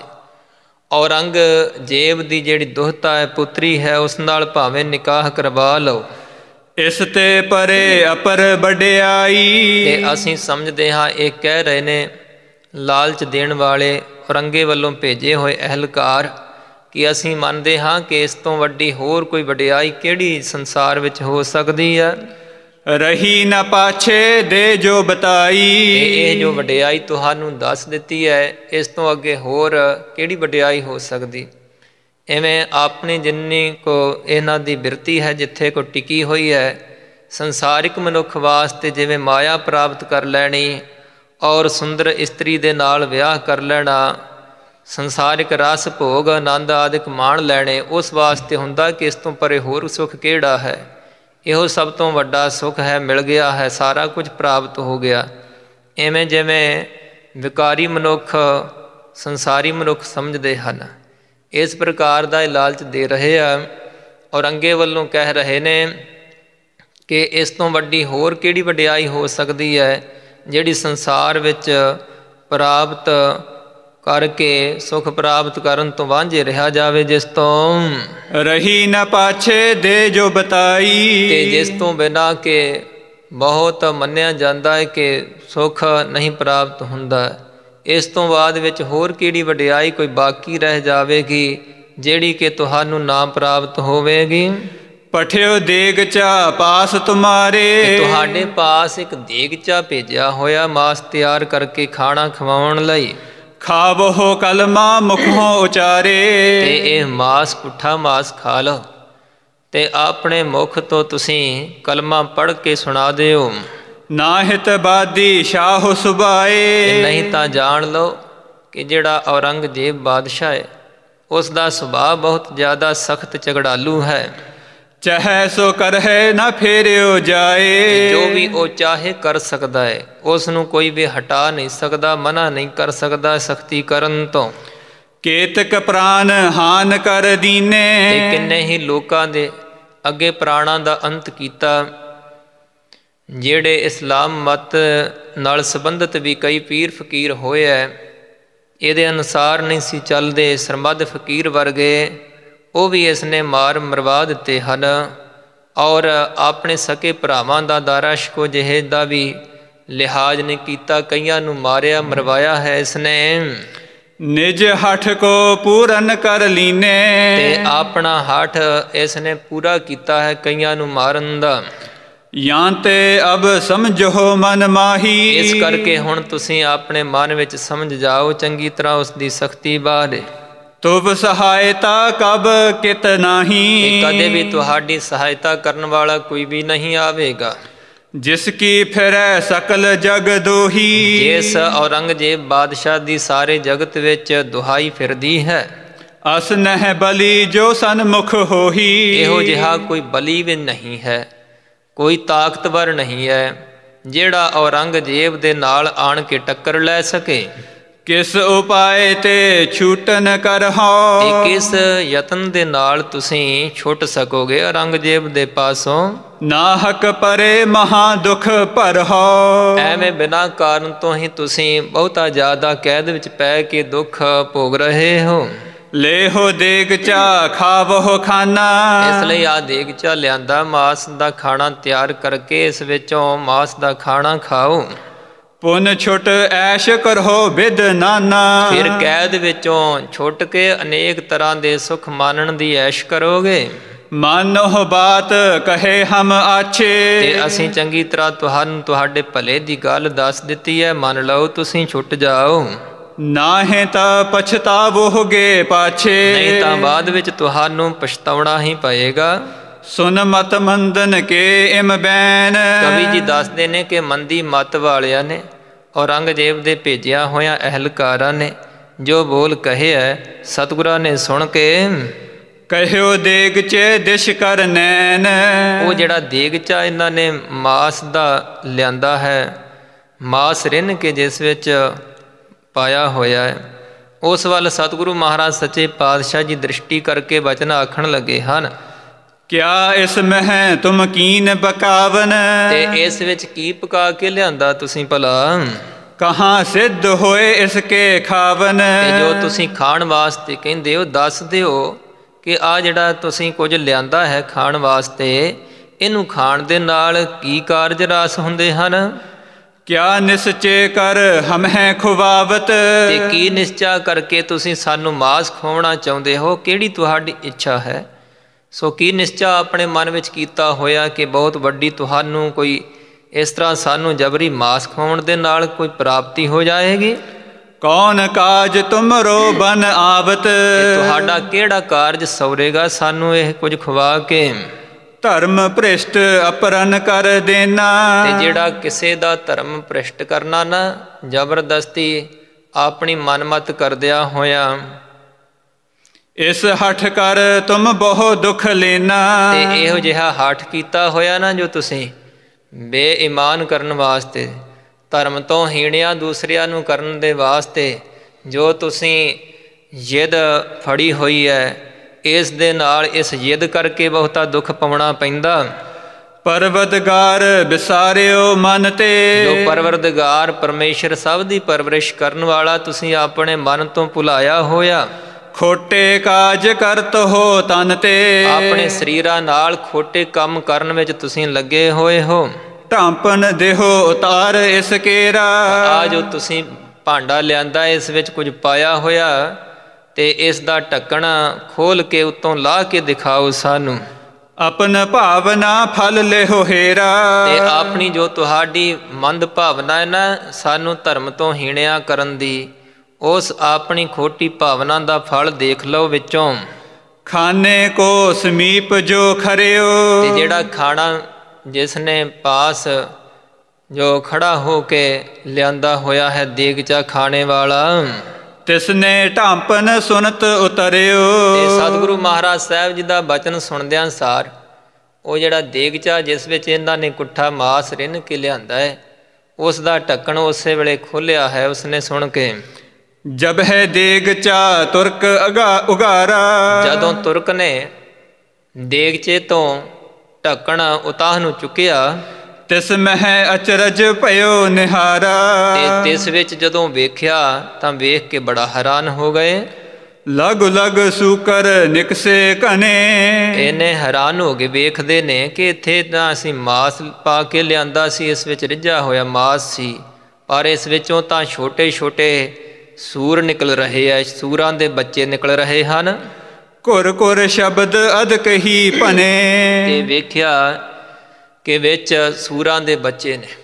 ਔਰੰਗਜ਼ੇਬ ਦੀ ਜਿਹੜੀ ਦੁਹਤਾ ਹੈ, ਪੁੱਤਰੀ ਹੈ, ਉਸ ਨਾਲ ਭਾਵੇਂ ਨਿਕਾਹ ਕਰਵਾ ਲਓ। ਇਸ ਤੇ ਪਰੇ ਅਪਰ ਵਡਿਆਈ, ਤੇ ਅਸੀਂ ਸਮਝਦੇ ਹਾਂ ਇਹ ਕਹਿ ਰਹੇ ਨੇ ਲਾਲਚ ਦੇਣ ਵਾਲੇ ਔਰੰਗੇ ਵੱਲੋਂ ਭੇਜੇ ਹੋਏ ਅਹਿਲਕਾਰ, ਕਿ ਅਸੀਂ ਮੰਨਦੇ ਹਾਂ ਕਿ ਇਸ ਤੋਂ ਵੱਡੀ ਹੋਰ ਕੋਈ ਵਡਿਆਈ ਕਿਹੜੀ ਸੰਸਾਰ ਵਿੱਚ ਹੋ ਸਕਦੀ ਹੈ। ਰਹੀ ਨਾ ਪਾਛੇ ਦੇ ਜੋ ਬਤਾਈ, ਇਹ ਜੋ ਵਡਿਆਈ ਤੁਹਾਨੂੰ ਦੱਸ ਦਿੱਤੀ ਹੈ, ਇਸ ਤੋਂ ਅੱਗੇ ਹੋਰ ਕਿਹੜੀ ਵਡਿਆਈ ਹੋ ਸਕਦੀ। ਇਵੇਂ ਆਪਣੀ ਜਿੰਨੀ ਕੋ ਇਹਨਾਂ ਦੀ ਬਿਰਤੀ ਹੈ, ਜਿੱਥੇ ਕੋ ਟਿਕੀ ਹੋਈ ਹੈ, ਸੰਸਾਰਿਕ ਮਨੁੱਖ ਵਾਸਤੇ ਜਿਵੇਂ ਮਾਇਆ ਪ੍ਰਾਪਤ ਕਰ ਲੈਣੀ ਔਰ ਸੁੰਦਰ ਇਸਤਰੀ ਦੇ ਨਾਲ ਵਿਆਹ ਕਰ ਲੈਣਾ, ਸੰਸਾਰਿਕ ਰਸ ਭੋਗ ਆਨੰਦ ਆਦਿਕ ਮਾਣ ਲੈਣੇ, ਉਸ ਵਾਸਤੇ ਹੁੰਦਾ ਕਿ ਇਸ ਤੋਂ ਪਰੇ ਹੋਰ ਸੁੱਖ ਕਿਹੜਾ ਹੈ। ਇਹੋ ਸਭ ਤੋਂ ਵੱਡਾ ਸੁੱਖ ਹੈ, ਮਿਲ ਗਿਆ ਹੈ, ਸਾਰਾ ਕੁਝ ਪ੍ਰਾਪਤ ਹੋ ਗਿਆ। ਇਵੇਂ ਜਿਵੇਂ ਵਿਕਾਰੀ ਮਨੁੱਖ ਸੰਸਾਰੀ ਮਨੁੱਖ ਸਮਝਦੇ ਹਨ, ਇਸ ਪ੍ਰਕਾਰ ਦਾ ਇਹ ਲਾਲਚ ਦੇ ਰਹੇ ਆ। ਔਰੰਗੇ ਵੱਲੋਂ ਕਹਿ ਰਹੇ ਨੇ ਕਿ ਇਸ ਤੋਂ ਵੱਡੀ ਹੋਰ ਕਿਹੜੀ ਵਡਿਆਈ ਹੋ ਸਕਦੀ ਹੈ, ਜਿਹੜੀ ਸੰਸਾਰ ਵਿੱਚ ਪ੍ਰਾਪਤ ਕਰਕੇ ਸੁੱਖ ਪ੍ਰਾਪਤ ਕਰਨ ਤੋਂ ਵਾਂਝੇ ਰਿਹਾ ਜਾਵੇ, ਜਿਸ ਤੋਂ ਰਹੀ ਨਾ ਪਾਛੇ ਦੇ ਜੋ ਬਤਾਈ, ਤੇ ਜਿਸ ਤੋਂ ਬਿਨਾਂ ਕਿ ਬਹੁਤ ਮੰਨਿਆ ਜਾਂਦਾ ਹੈ ਕਿ ਸੁੱਖ ਨਹੀਂ ਪ੍ਰਾਪਤ ਹੁੰਦਾ। ਇਸ ਤੋਂ ਬਾਅਦ ਵਿੱਚ ਹੋਰ ਕਿਹੜੀ ਵਡਿਆਈ ਕੋਈ ਬਾਕੀ ਰਹਿ ਜਾਵੇਗੀ, ਜਿਹੜੀ ਕਿ ਤੁਹਾਨੂੰ ਨਾ ਪ੍ਰਾਪਤ ਹੋਵੇਗੀ। ਪਠਿਓ ਦੇਗਚਾ ਪਾਸ ਤੁਮਾਰੇ, ਤੁਹਾਡੇ ਪਾਸ ਇੱਕ ਦੇਗਚਾ ਭੇਜਿਆ ਹੋਇਆ ਮਾਸ ਤਿਆਰ ਕਰਕੇ ਖਾਣਾ ਖਵਾਉਣ ਲਈ। ਖਾਵੋ ਕਲਮਾ ਮੁਖੋਂ ਉਚਾਰੇ, ਤੇ ਇਹ ਮਾਸ ਪੁੱਠਾ ਮਾਸ ਖਾ ਲਓ ਤੇ ਆਪਣੇ ਮੁਖ ਤੋਂ ਤੁਸੀਂ ਕਲਮਾ ਪੜ੍ਹ ਕੇ ਸੁਣਾ ਦਿਓ। ਨਾ ਹਿਤ ਬਾਦੀ ਸ਼ਾਹ ਸੁਭਾਏ, ਨਹੀਂ ਤਾਂ ਜਾਣ ਲਓ ਕਿ ਜਿਹੜਾ ਔਰੰਗਜ਼ੇਬ ਬਾਦਸ਼ਾਹ ਹੈ, ਉਸ ਦਾ ਸੁਭਾਅ ਬਹੁਤ ਜ਼ਿਆਦਾ ਸਖਤ ਝਗੜਾਲੂ ਹੈ। ਚਾਹੇ ਸੋ ਕਰਹਿ ਨਾ ਫੇਰਿਓ ਜਾਏ, ਜੋ ਵੀ ਉਹ ਚਾਹੇ ਕਰ ਸਕਦਾ ਹੈ, ਉਸ ਨੂੰ ਕੋਈ ਵੀ ਹਟਾ ਨਹੀਂ ਸਕਦਾ, ਮਨਾ ਨਹੀਂ ਕਰ ਸਕਦਾ ਸਖਤੀ ਕਰਨ ਤੋਂ। ਕੇਤਕ ਪ੍ਰਾਨ ਹਾਨ ਕਰ ਦੀਨੇ, ਤੇ ਕਿੰਨੇ ਹੀ ਲੋਕਾਂ ਦੇ ਅੱਗੇ ਪ੍ਰਾਣਾਂ ਦਾ ਅੰਤ ਕੀਤਾ। ਜਿਹੜੇ ਇਸਲਾਮ ਮਤ ਨਾਲ ਸੰਬੰਧਿਤ ਵੀ ਕਈ ਪੀਰ ਫਕੀਰ ਹੋਏ ਹੈ, ਇਹਦੇ ਅਨੁਸਾਰ ਨਹੀਂ ਸੀ ਚੱਲਦੇ, ਸਰਮਦ ਫਕੀਰ ਵਰਗੇ, ਉਹ ਵੀ ਇਸ ਨੇ ਮਾਰ ਮਰਵਾ ਦਿੱਤੇ ਹਨ। ਔਰ ਆਪਣੇ ਸਕੇ ਭਰਾਵਾਂ ਦਾ ਦਾਰਾ ਸ਼ਿਕੋ ਜਿਹੇ ਦਾ ਵੀ ਲਿਹਾਜ਼ ਨਹੀਂ ਕੀਤਾ, ਕਈਆਂ ਨੂੰ ਮਾਰਿਆ ਮਰਵਾਇਆ ਹੈ ਇਸ ਨੇ। ਨਿਜ ਹਠ ਕੋ ਪੂਰਨ ਕਰ ਲੀਨੇ, ਤੇ ਆਪਣਾ ਹੱਠ ਇਸ ਨੇ ਪੂਰਾ ਕੀਤਾ ਹੈ ਕਈਆਂ ਨੂੰ ਮਾਰਨ ਦਾ। ਜਾਂ ਤੇ ਅਬ ਸਮਝੋ ਮਨ ਮਾਹੀ, ਇਸ ਕਰਕੇ ਹੁਣ ਤੁਸੀਂ ਆਪਣੇ ਮਨ ਵਿੱਚ ਸਮਝ ਜਾਓ ਚੰਗੀ ਤਰ੍ਹਾਂ ਉਸ ਦੀ ਸਖਤੀ ਬਾਰੇ। ਤੁਬ ਸਹਾਇਤਾ ਕਬ ਕਿਤ ਨਾਹੀ, ਕਦੇ ਵੀ ਤੁਹਾਡੀ ਸਹਾਇਤਾ ਕਰਨ ਵਾਲਾ ਕੋਈ ਵੀ ਨਹੀਂ ਆਵੇਗਾ। ਜਿਸ ਕੀ ਫਿਰੈ ਸਕਲ ਜਗ ਦੋਹੀ, ਜਿਸ ਔਰੰਗਜ਼ੇਬ ਬਾਦਸ਼ਾਹ ਦੀ ਸਾਰੇ ਜਗਤ ਵਿੱਚ ਦੁਹਾਈ ਫਿਰਦੀ ਹੈ। ਅਸ ਨਹਿ ਬਲੀ ਜੋ ਸਨਮੁਖ ਹੋਹੀ, ਇਹੋ ਜਿਹਾ ਕੋਈ ਬਲੀ ਵੀ ਨਹੀਂ ਹੈ, ਕੋਈ ਤਾਕਤਵਰ ਨਹੀਂ ਹੈ ਜਿਹੜਾ ਔਰੰਗਜ਼ੇਬ ਦੇ ਨਾਲ ਆਣ ਕੇ ਟੱਕਰ ਲੈ ਸਕੇ। ਕਿਸ ਉਪਾਏ ਤੇ ਛੂਟਨ ਕਰਹੁ, ਤੇ ਕਿਸ ਯਤਨ ਦੇ ਨਾਲ ਤੁਸੀਂ ਛੁੱਟ ਸਕੋਗੇ ਔਰੰਗਜ਼ੇਬ ਦੇ ਪਾਸੋਂ। ਨਾਹਕ ਪਰੇ ਮਹਾ ਦੁਖ ਭਰਹੁ, ਐਵੇਂ ਬਿਨਾਂ ਕਾਰਨ ਤੋਂ ਹੀ ਤੁਸੀਂ ਬਹੁਤਾ ਜ਼ਿਆਦਾ ਕੈਦ ਵਿੱਚ ਪੈ ਕੇ ਦੁੱਖ ਭੋਗ ਰਹੇ ਹੋ। ਲੇਹੋ ਦੇਗਚਾ ਖਾਵੋ ਖਾਨਾ, ਇਸ ਲਈ ਆ ਦੇਗਚਾ ਲਿਆਂਦਾ, ਮਾਸ ਦਾ ਖਾਣਾ ਤਿਆਰ ਕਰਕੇ ਇਸ ਵਿੱਚੋਂ ਮਾਸ ਦਾ ਖਾਣਾ ਖਾਓ। ਪੁਨ ਛੁਟ ਐਸ਼ ਕਰੋ ਬਿਦ ਨਾਨਾ। ਫਿਰ ਕੈਦ ਵਿੱਚੋਂ ਛੁੱਟ ਕੇ ਅਨੇਕ ਤਰ੍ਹਾਂ ਦੇ ਸੁਖ ਮਾਣਨ ਦੀ ਐਸ਼ ਕਰੋਗੇ। ਮਾਨੋ ਬਾਤ ਕਹੇ ਹਮ ਆਛੇ। ਤੇ ਅਸੀਂ ਚੰਗੀ ਤਰ੍ਹਾਂ ਤੁਹਾਨੂੰ ਤੁਹਾਡੇ ਭਲੇ ਦੀ ਗੱਲ ਦੱਸ ਦਿੱਤੀ ਹੈ, ਮੰਨ ਲਓ, ਤੁਸੀਂ ਛੁੱਟ ਜਾਓ। ਨਾਹੀਂ ਤਾਂ ਪਛਤਾਵੋਗੇ ਪਾਛੇ। ਨਹੀਂ ਤਾਂ ਬਾਅਦ ਵਿੱਚ ਤੁਹਾਨੂੰ ਪਛਤਾਉਣਾ ਹੀ ਪਏਗਾ। ਸੁਨ ਮਤ ਮੰਦਨ ਕੇ ਇਮ ਬੈਨ। ਕਵੀ ਜੀ ਦੱਸਦੇ ਨੇ ਕਿ ਮੰਦੀ ਮੱਤ ਵਾਲਿਆਂ ਨੇ ਔਰੰਗਜ਼ੇਬ ਦੇ ਭੇਜਿਆ ਹੋਇਆ ਅਹਿਲਕਾਰਾਂ ਨੇ ਜੋ ਬੋਲ ਕਹਿਆ, ਸਤਿਗੁਰਾਂ ਨੇ ਸੁਣ ਕੇ ਕਹਿਓ ਦੇਗਚੇ ਦਿਸ਼ ਕਰ ਨੈਣ। ਉਹ ਜਿਹੜਾ ਦੇਗਚਾ ਇਹਨਾਂ ਨੇ ਮਾਸ ਦਾ ਲਿਆਂਦਾ ਹੈ, ਮਾਸ ਰਿੰਨ ਕੇ ਜਿਸ ਵਿੱਚ ਪਾਇਆ ਹੋਇਆ ਹੈ, ਉਸ ਵੱਲ ਸਤਿਗੁਰੂ ਮਹਾਰਾਜ ਸੱਚੇ ਪਾਤਸ਼ਾਹ ਜੀ ਦ੍ਰਿਸ਼ਟੀ ਕਰਕੇ ਬਚਨ ਆਖਣ ਲੱਗੇ ਹਨ। ਕਿਆ ਇਸ ਮਹਿ ਤੁਮ ਕੀਨ ਬਕਾਵਨ। ਤੇ ਇਸ ਵਿੱਚ ਕੀ ਪਕਾ ਕੇ ਲਿਆਂਦਾ ਤੁਸੀਂ ਭਲਾ? ਕਹਾਂ ਸਿੱਧ ਹੋਏ ਇਸ ਕੇ ਖਾਵਨ। ਤੇ ਜੋ ਤੁਸੀਂ ਖਾਣ ਵਾਸਤੇ ਕਹਿੰਦੇ ਹੋ, ਦੱਸ ਦਿਓ ਕਿ ਆ ਜਿਹੜਾ ਤੁਸੀਂ ਕੁਝ ਲਿਆਂਦਾ ਹੈ ਖਾਣ ਵਾਸਤੇ, ਇਹਨੂੰ ਖਾਣ ਦੇ ਨਾਲ ਕੀ ਕਾਰਜ ਰਾਸ ਹੁੰਦੇ ਹਨ? ਕਿਆ ਨਿਸਚੇ ਕਰ ਹਮਹਿ ਖੁਵਾਵਤ। ਤੇ ਕੀ ਨਿਸ਼ਚਾ ਕਰਕੇ ਤੁਸੀਂ ਸਾਨੂੰ ਮਾਸ ਖਵਾਉਣਾ ਚਾਹੁੰਦੇ ਹੋ? ਕਿਹੜੀ ਤੁਹਾਡੀ ਇੱਛਾ ਹੈ? ਸੋ ਕੀ ਨਿਸ਼ਚਾ ਆਪਣੇ ਮਨ ਵਿੱਚ ਕੀਤਾ ਹੋਇਆ ਕਿ ਬਹੁਤ ਵੱਡੀ ਤੁਹਾਨੂੰ ਕੋਈ ਇਸ ਤਰ੍ਹਾਂ ਸਾਨੂੰ ਜਬਰੀ ਮਾਸ ਖਵਾਉਣ ਦੇ ਨਾਲ ਕੋਈ ਪ੍ਰਾਪਤੀ ਹੋ ਜਾਏਗੀ? ਕੌਣ ਕਾਜ ਤੁਮਰੋ ਬਨ ਆਵਤ। ਤੁਹਾਡਾ ਕਿਹੜਾ ਕਾਰਜ ਸਵਰੇਗਾ ਸਾਨੂੰ ਇਹ ਕੁਝ ਖਵਾ ਕੇ? ਧਰਮ ਭ੍ਰਿਸ਼ਟ ਅਪਰਨ ਕਰ ਦੇਣਾ। ਤੇ ਜਿਹੜਾ ਕਿਸੇ ਦਾ ਧਰਮ ਭ੍ਰਿਸ਼ਟ ਕਰਨਾ ਨਾ, ਜ਼ਬਰਦਸਤੀ ਆਪਣੀ ਮਨਮਤ ਕਰਦਿਆਂ ਹੋਇਆ, ਇਸ ਹਠ ਕਰ ਤੁਮ ਬਹੁ ਦੁੱਖ ਲੈਣਾ। ਤੇ ਇਹੋ ਜਿਹਾ ਹਠ ਕੀਤਾ ਹੋਇਆ ਨਾ ਜੋ ਤੁਸੀਂ ਬੇਈਮਾਨ ਕਰਨ ਵਾਸਤੇ, ਧਰਮ ਤੋਂ ਹੀਣਿਆ ਦੂਸਰਿਆਂ ਨੂੰ ਕਰਨ ਦੇ ਵਾਸਤੇ ਜੋ ਤੁਸੀਂ ਜਿੱਦ ਫੜੀ ਹੋਈ ਹੈ, ਇਸ ਦੇ ਨਾਲ ਇਸ ਜਿੱਦ ਕਰਕੇ ਬਹੁਤਾ ਦੁੱਖ ਪਾਉਣਾ ਪੈਂਦਾ। ਪਰਵਰਦਗਾਰ ਵਿਸਾਰਿਓ ਮਨ ਤੇ। ਜੋ ਪਰਵਰਦਗਾਰ ਪਰਮੇਸ਼ਰ ਸਭ ਦੀ ਪਰਵਰਿਸ਼ ਕਰਨ ਵਾਲਾ ਤੁਸੀਂ ਆਪਣੇ ਮਨ ਤੋਂ ਭੁਲਾਇਆ ਹੋਇਆ। ਖੋਟੇ ਕਾਜ ਕਰਤ ਹੋ ਤਨ ਤੇ। ਆਪਣੇ ਸਰੀਰਾਂ ਨਾਲ ਖੋਟੇ ਕੰਮ ਕਰਨ ਵਿੱਚ ਤੁਸੀਂ ਲੱਗੇ ਹੋਏ ਹੋ। ਢਾਂਪਨ ਦੇਹੋ ਉਤਾਰ ਇਸ ਕੇਰਾ। ਆ ਜੋ ਤੁਸੀਂ ਭਾਂਡਾ ਲਿਆਂਦਾ, ਇਸ ਵਿੱਚ ਕੁਝ ਪਾਇਆ ਹੋਇਆ, ਤੇ ਇਸ ਦਾ ਢੱਕਣ ਖੋਲ ਕੇ ਉੱਤੋਂ ਲਾਹ ਕੇ ਦਿਖਾਓ ਸਾਨੂੰ। ਆਪਨ ਭਾਵਨਾ ਫਲ ਲਿਹੋ ਹੇਰਾ। ਤੇ ਆਪਣੀ ਜੋ ਤੁਹਾਡੀ ਮੰਦ ਭਾਵਨਾ ਹੈ ਨਾ ਸਾਨੂੰ ਧਰਮ ਤੋਂ ਹੀਣਿਆ ਕਰਨ ਦੀ, ਉਸ ਆਪਣੀ ਖੋਟੀ ਭਾਵਨਾ ਦਾ ਫਲ ਦੇਖ ਲਓ ਵਿੱਚੋਂ। ਖਾਨੇ ਕੋ ਸਮੀਪ ਜੋ ਖਰਿਓ। ਤੇ ਜਿਹੜਾ ਖਾਣਾ ਜਿਸ ਨੇ ਪਾਸ ਜੋ ਖੜਾ ਹੋ ਕੇ ਲਿਆਂਦਾ ਹੋਇਆ ਹੈ ਦੇਗਚਾ ਖਾਣੇ ਵਾਲਾ, ਤਿਸਨੇ ਢਾਂਪਨ ਸੁਨਤ ਉਤਰਿਓ। ਤੇ ਸਤਿਗੁਰੂ ਮਹਾਰਾਜ ਸਾਹਿਬ ਜੀ ਦਾ ਬਚਨ ਸੁਣਦਿਆਂ ਸਾਰ ਉਹ ਜਿਹੜਾ ਦੇਗਚਾ ਜਿਸ ਵਿੱਚ ਇਹਨਾਂ ਨੇ ਕੁੱਠਾ ਮਾਸ ਰਿੰਨ ਕੇ ਲਿਆਂਦਾ ਹੈ, ਉਸ ਦਾ ਢੱਕਣ ਉਸੇ ਵੇਲੇ ਖੋਲ੍ਹਿਆ ਹੈ। ਉਸਨੇ ਸੁਣ ਕੇ ਜਬ ਹੈ ਦੇਗਚਾ ਤੁਰਕ ਉਗਾਰਾ। ਜਦੋਂ ਤੁਰਕ ਨੇ ਦੇਗਚੇ ਤੋਂ ਢੱਕਣ ਉਤਾਹ ਨੂੰ ਚੁੱਕਿਆ, ਤਿਸ ਮਹਿ ਅਚਰਜ ਭਇਓ ਨਿਹਾਰਾ। ਤੇ ਤਿਸ ਵਿੱਚ ਜਦੋਂ ਵੇਖਿਆ ਤਾਂ ਵੇਖ ਕੇ ਬੜਾ ਹੈਰਾਨ ਹੋ ਗਏ। ਲਗ ਲਗ ਸੂਕਰ ਨਿਕਸੇ ਘਨੇ। ਇਹਨੇ ਹੈਰਾਨ ਹੋ ਕੇ ਵੇਖਦੇ ਨੇ ਕਿ ਇੱਥੇ ਤਾਂ ਅਸੀਂ ਮਾਸ ਪਾ ਕੇ ਲਿਆਂਦਾ ਸੀ, ਇਸ ਵਿੱਚ ਰਿੱਝਾ ਹੋਇਆ ਮਾਸ ਸੀ, ਪਰ ਇਸ ਵਿੱਚੋਂ ਤਾਂ ਛੋਟੇ ਛੋਟੇ ਸੂਰ ਨਿਕਲ ਰਹੇ ਆ, ਸੂਰਾਂ ਦੇ ਬੱਚੇ ਨਿਕਲ ਰਹੇ ਹਨ। ਘੁਰ ਘੁਰ ਸ਼ਬਦ ਅਦਕ ਹੀ ਭਨੇ। ਤੇ ਵੇਖਿਆ ਕਿ ਵਿੱਚ ਸੂਰਾਂ ਦੇ ਬੱਚੇ ਨੇ।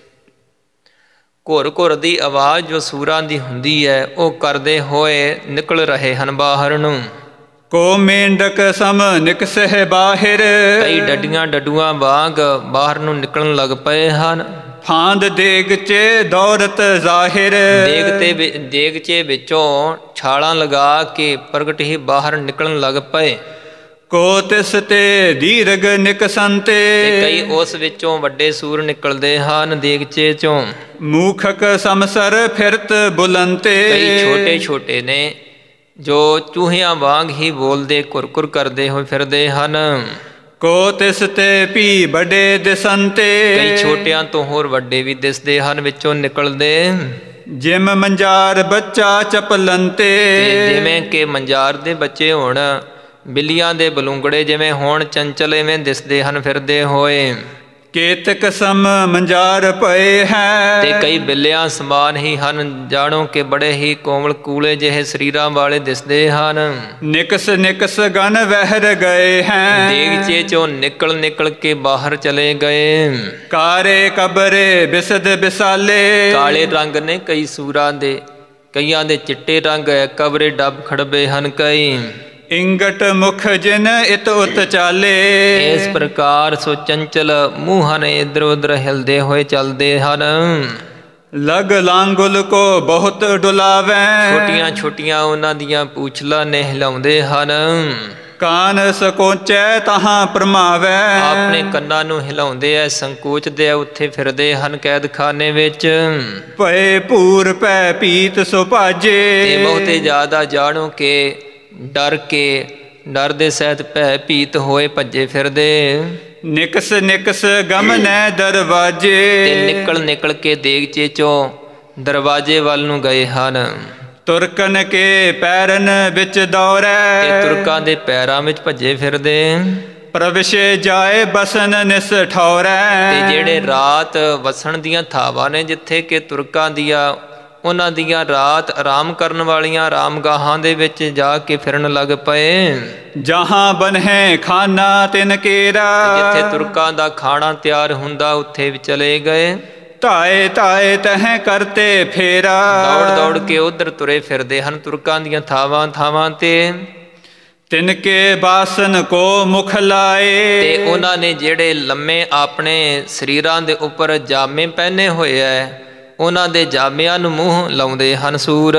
ਘੁਰ ਘੁਰ ਦੀ ਆਵਾਜ਼ ਜੋ ਸੂਰਾਂ ਦੀ ਹੁੰਦੀ ਹੈ, ਉਹ ਕਰਦੇ ਹੋਏ ਨਿਕਲ ਰਹੇ ਹਨ ਬਾਹਰ ਨੂੰ। ਕੋ ਮੇਂਢਕ ਸਮ ਨਿਕਸਹਿ ਬਾਹਿਰ। ਕਈ ਡੱਡੀਆਂ ਡੱਡੂਆਂ ਵਾਂਗ ਬਾਹਰ ਨੂੰ ਨਿਕਲਣ ਲੱਗ ਪਏ ਹਨ। ਫਾਂਦ ਦੇਗਚੇ ਦੌਰਤ ਜ਼ਾਹਿਰ। ਦੇਗਚੇ ਵਿੱਚੋਂ ਛਾਲਾਂ ਲਗਾ ਕੇ ਪ੍ਰਗਟ ਹੀ ਬਾਹਰ ਨਿਕਲਣ ਲੱਗ ਪਏ। ਕੋ ਤਿਸ ਤੇ ਦੀਰਘ ਨਿਕਸੰਤੇ। ਤੇ ਕਈ ਉਸ ਵਿੱਚੋਂ ਵੱਡੇ ਸੂਰ ਨਿਕਲਦੇ ਹਨ ਦੇਗਚੇ ਚੋਂ। ਮੂਖਕ ਸਮਸਰ ਫਿਰਤ ਬੁਲੰਤੇ। ਕਈ ਛੋਟੇ ਛੋਟੇ ਨੇ ਜੋ ਚੂਹਿਆਂ ਵਾਂਗ ਹੀ ਬੋਲਦੇ ਕੁਰਕੁਰ ਕਰਦੇ ਹੋਏ ਫਿਰਦੇ ਹਨ। ਕੋ ਤਿਸ ਤੇ ਭੀ ਵੱਡੇ ਦਿਸੰਤੇ। ਕਈ ਛੋਟਿਆਂ ਤੋਂ ਹੋਰ ਵੱਡੇ ਵੀ ਦਿਸਦੇ ਹਨ ਵਿੱਚੋਂ ਨਿਕਲਦੇ। ਜਿਮ ਮੰਜਾਰ ਬੱਚਾ ਚਪਲੰਤੇ। ਜਿਵੇਂ ਕਿ ਮੰਜਾਰ ਦੇ ਬੱਚੇ ਹੋਣ, ਬਿੱਲੀਆਂ ਦੇ ਬਲੂੰਗੜੇ ਜਿਵੇਂ ਹੋਣ ਚੰਚਲ, ਇਵੇਂ ਦਿਸਦੇ ਹਨ ਫਿਰਦੇ ਹੋਏ। ਕੇਤਕ ਸਮ ਮੰਜਾਰ ਭਏ ਹੈ। ਤੇ ਕਈ ਬਿੱਲਿਆਂ ਸਮਾਨ ਹੀ ਹਨ, ਜਾਣੋ ਕਿ ਬੜੇ ਹੀ ਕੋਮਲ ਕੂਲੇ ਜਿਹੇ ਸਰੀਰਾਂ ਵਾਲੇ ਦਿਸਦੇ ਹਨ। ਨਿਕਸ ਨਿਕਸ ਗਨ ਵਹਿਰ ਗਏ ਹੈ। ਦੇਗਚੇ ਚੋਂ ਨਿਕਲ ਨਿਕਲ ਕੇ ਬਾਹਰ ਚਲੇ ਗਏ। ਕਾਰੇ ਕਬਰੇ ਬਿਸਦ ਬਿਸਾਲੇ। ਕਾਲੇ ਰੰਗ ਨੇ ਕਈ ਸੂਰਾਂ ਦੇ, ਕਈਆਂ ਦੇ ਚਿੱਟੇ ਰੰਗ ਹੈ, ਕਬਰੇ ਡੱਬ ਖੜਬੇ ਹਨ ਕਈ। ਇੰਗਟ ਮੁਖ ਜਿਨ ਇਤ ਉਤ ਚਾਲੇ। ਇਸ ਪ੍ਰਕਾਰ ਸੋ ਚੰਚਲ ਮੂੰਹ ਹਨ, ਇਧਰ ਉਧਰ ਹਿਲਦੇ ਹੋਏ ਚੱਲਦੇ ਹਨ। ਲਗ ਲਾਂਗੁਲ ਕੋ ਬਹੁਤ ਡੁਲਾਵੈ। ਛੋਟੀਆਂ ਛੋਟੀਆਂ ਉਹਨਾਂ ਦੀਆਂ ਪੂਛਲਾਂ ਨੇ ਹਿਲਾਉਂਦੇ ਹਨ। ਕਾਨ ਸਕੋਚੈ ਤਹਾਂ ਭਰਮਾਵੈ। ਆਪਣੇ ਕੰਨਾਂ ਨੂੰ ਹਿਲਾਉਂਦੇ ਐ, ਸੰਕੋਚਦੇ ਆ, ਉੱਥੇ ਫਿਰਦੇ ਹਨ ਕੈਦਖਾਨੇ ਵਿੱਚ। ਭਏ ਭੂਰ ਪੈ ਪੀਤ ਸੋ ਭਾਜੇ। ਤੇ ਬਹੁਤੇ ਜ਼ਿਆਦਾ ਜਾਣੋ ਕਿ ਡਰ ਕੇ, ਡਰ ਦੇ ਸਹਿਤ ਭੈ ਭੀਤ ਹੋਏ ਭੱਜੇ ਫਿਰਦੇ। ਨਿਕਸ ਨਿਕਸ ਗਮਨੈ ਦਰਵਾਜੇ। ਤੇ ਨਿਕਲ ਨਿਕਲ ਕੇ ਦੇਗਚੇ ਚੋਂ ਦਰਵਾਜੇ ਵੱਲ ਨੂੰ ਗਏ ਹਨ। ਤੁਰਕਨ ਕੇ ਪੈਰਨ ਵਿੱਚ ਦੌੜੈ। ਤੇ ਤੁਰਕਾਂ ਦੇ ਪੈਰਾਂ ਵਿੱਚ ਭੱਜੇ ਫਿਰਦੇ। ਪ੍ਰਵਿਸ਼ੇ ਜਾਏ ਬਸਨ ਨਿਸ ਠੌਰੈ। ਤੇ ਜਿਹੜੇ ਰਾਤ ਵਸਣ ਦੀਆਂ ਥਾਵਾਂ ਨੇ, ਜਿੱਥੇ ਕਿ ਤੁਰਕਾਂ ਦੀਆਂ, ਉਹਨਾਂ ਦੀਆਂ ਰਾਤ ਆਰਾਮ ਕਰਨ ਵਾਲੀਆਂ ਆਰਾਮਗਾਹਾਂ ਦੇ ਵਿੱਚ ਜਾ ਕੇ ਫਿਰਨ ਲੱਗ ਪਏ। ਜਹਾਂ ਬਨਹਿ ਖਾਨਾ ਤਿਨ ਕੇਰਾ। ਜਿੱਥੇ ਤੁਰਕਾਂ ਦਾ ਖਾਣਾ ਤਿਆਰ ਹੁੰਦਾ, ਉੱਥੇ ਵੀ ਚਲੇ ਗਏ। ਧਾਏ ਧਾਏ ਤਹਿ ਕਰਤੇ ਫੇਰਾ। ਦੌੜ ਦੌੜ ਕੇ ਉਧਰ ਤੁਰੇ ਫਿਰਦੇ ਹਨ ਤੁਰਕਾਂ ਦੀਆਂ ਥਾਵਾਂ ਥਾਵਾਂ ਤੇ। ਤਿਨਕੇ ਬਾਸਨ ਕੋ ਮੁਖ ਲਾਏ। ਤੇ ਉਹਨਾਂ ਨੇ ਜਿਹੜੇ ਲੰਮੇ ਆਪਣੇ ਸਰੀਰਾਂ ਦੇ ਉੱਪਰ ਜਾਮੇ ਪਹਿਨੇ ਹੋਏ ਐ, ਉਹਨਾਂ ਦੇ ਜਾਮਿਆਂ ਨੂੰ ਮੂੰਹ ਲਾਉਂਦੇ ਹਨ ਸੂਰ।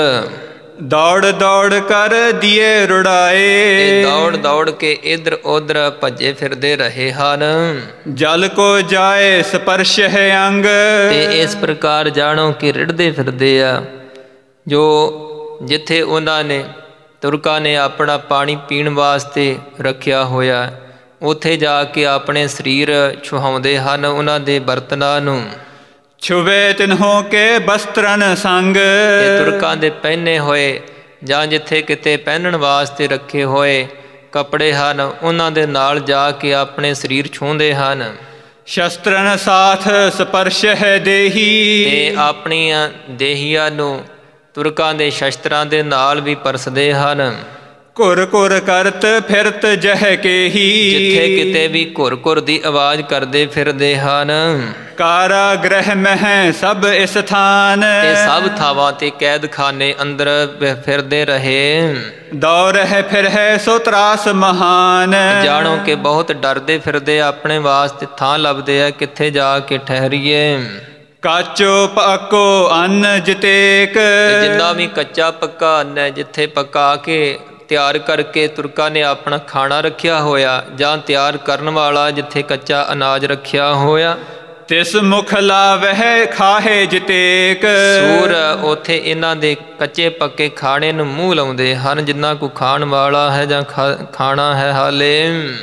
ਦੌੜ ਦੌੜ ਕਰ ਦੀਏ ਰੁੜਾਏ। ਤੇ ਦੌੜ ਦੌੜ ਕੇ ਇਧਰ ਉਧਰ ਭੱਜੇ ਫਿਰਦੇ ਰਹੇ ਹਨ। ਜਲ ਕੋ ਜਾਏ ਸਪਰਸ਼ ਹੈ ਅੰਗ। ਤੇ ਇਸ ਪ੍ਰਕਾਰ ਜਾਣੋ ਕਿ ਰਿੜਦੇ ਫਿਰਦੇ ਆ। ਜੋ ਜਿੱਥੇ ਉਹਨਾਂ ਨੇ, ਤੁਰਕਾਂ ਨੇ ਆਪਣਾ ਪਾਣੀ ਪੀਣ ਵਾਸਤੇ ਰੱਖਿਆ ਹੋਇਆ, ਉੱਥੇ ਜਾ ਕੇ ਆਪਣੇ ਸਰੀਰ ਛੁਹਾਉਂਦੇ ਹਨ ਉਹਨਾਂ ਦੇ ਬਰਤਨਾਂ ਨੂੰ। ਛੁਵੇ ਤਿਨਹੋਂ ਕੇ ਬਸਤਰਨ ਸੰਗ। ਤੇ ਤੁਰਕਾਂ ਦੇ ਪਹਿਨੇ ਹੋਏ ਜਾਂ ਜਿੱਥੇ ਕਿਤੇ ਪਹਿਨਣ ਵਾਸਤੇ ਰੱਖੇ ਹੋਏ ਕੱਪੜੇ ਹਨ, ਉਹਨਾਂ ਦੇ ਨਾਲ ਜਾ ਕੇ ਆਪਣੇ ਸਰੀਰ ਛੂੰਹਦੇ ਹਨ। ਸ਼ਸਤਰਨ ਸਾਥ ਸਪਰਸ਼ ਹੈ ਦੇਹੀ। ਤੇ ਆਪਣੀਆਂ ਦੇਹੀਆਂ ਨੂੰ ਤੁਰਕਾਂ ਦੇ ਸ਼ਸਤਰਾਂ ਦੇ ਨਾਲ ਵੀ ਪਰਸਦੇ ਹਨ। ਘੁਰ ਘੁਰ ਕਰਤ ਫਿਰਤ ਜਹ ਕੇਹੀ। ਜਿੱਥੇ ਕਿਤੇ ਵੀ ਘੁਰ ਘੁਰ ਦੀ ਆਵਾਜ਼ ਕਰਦੇ ਫਿਰਦੇ ਹਨ। ਕਾਰਾਗ੍ਰਹਿ ਮਹਿ ਸਭ ਇਸ ਥਾਨ। ਤੇ ਸਭ ਥਾਵਾਂ ਤੇ ਕੈਦਖਾਨੇ ਅੰਦਰ ਫਿਰਦੇ ਰਹੇ। ਦੌਰ ਹੈ ਫਿਰ ਹੈ ਸੋ ਤਰਾਸ ਮਹਾਨ। ਜਾਣੋ ਕਿ ਬਹੁਤ ਡਰਦੇ ਫਿਰਦੇ, ਆਪਣੇ ਵਾਸਤੇ ਥਾਂ ਲੱਭਦੇ ਆ, ਕਿੱਥੇ ਜਾ ਕੇ ਠਹਿਰੀਏ। ਕਾਚੋ ਪੱਕੋ ਅੰਨ ਜਿਤੇਕ। ਜਿੰਨਾ ਵੀ ਕੱਚਾ ਪੱਕਾ ਅੰਨ ਹੈ, ਜਿੱਥੇ ਪਕਾ ਕੇ ਤਿਆਰ ਕਰਕੇ ਤੁਰਕਾਂ ਨੇ ਆਪਣਾ ਖਾਣਾ ਰੱਖਿਆ ਹੋਇਆ, ਜਾਂ ਤਿਆਰ ਕਰਨ ਵਾਲਾ ਜਿੱਥੇ ਕੱਚਾ ਅਨਾਜ ਰੱਖਿਆ ਹੋਇਆ, ਤਿਸ ਮੁਖ ਲਾਵਹਿ ਖਾਹੇ ਜਿਤੇਕ। ਸੂਰ ਉੱਥੇ ਇਹਨਾਂ ਦੇ ਕੱਚੇ ਪੱਕੇ ਖਾਣੇ ਨੂੰ ਮੂੰਹ ਲਾਉਂਦੇ ਹਨ, ਜਿੰਨਾ ਕੋ ਖਾਣ ਵਾਲਾ ਹੈ ਜਾਂ ਖਾਣਾ ਹੈ ਹਾਲੇ।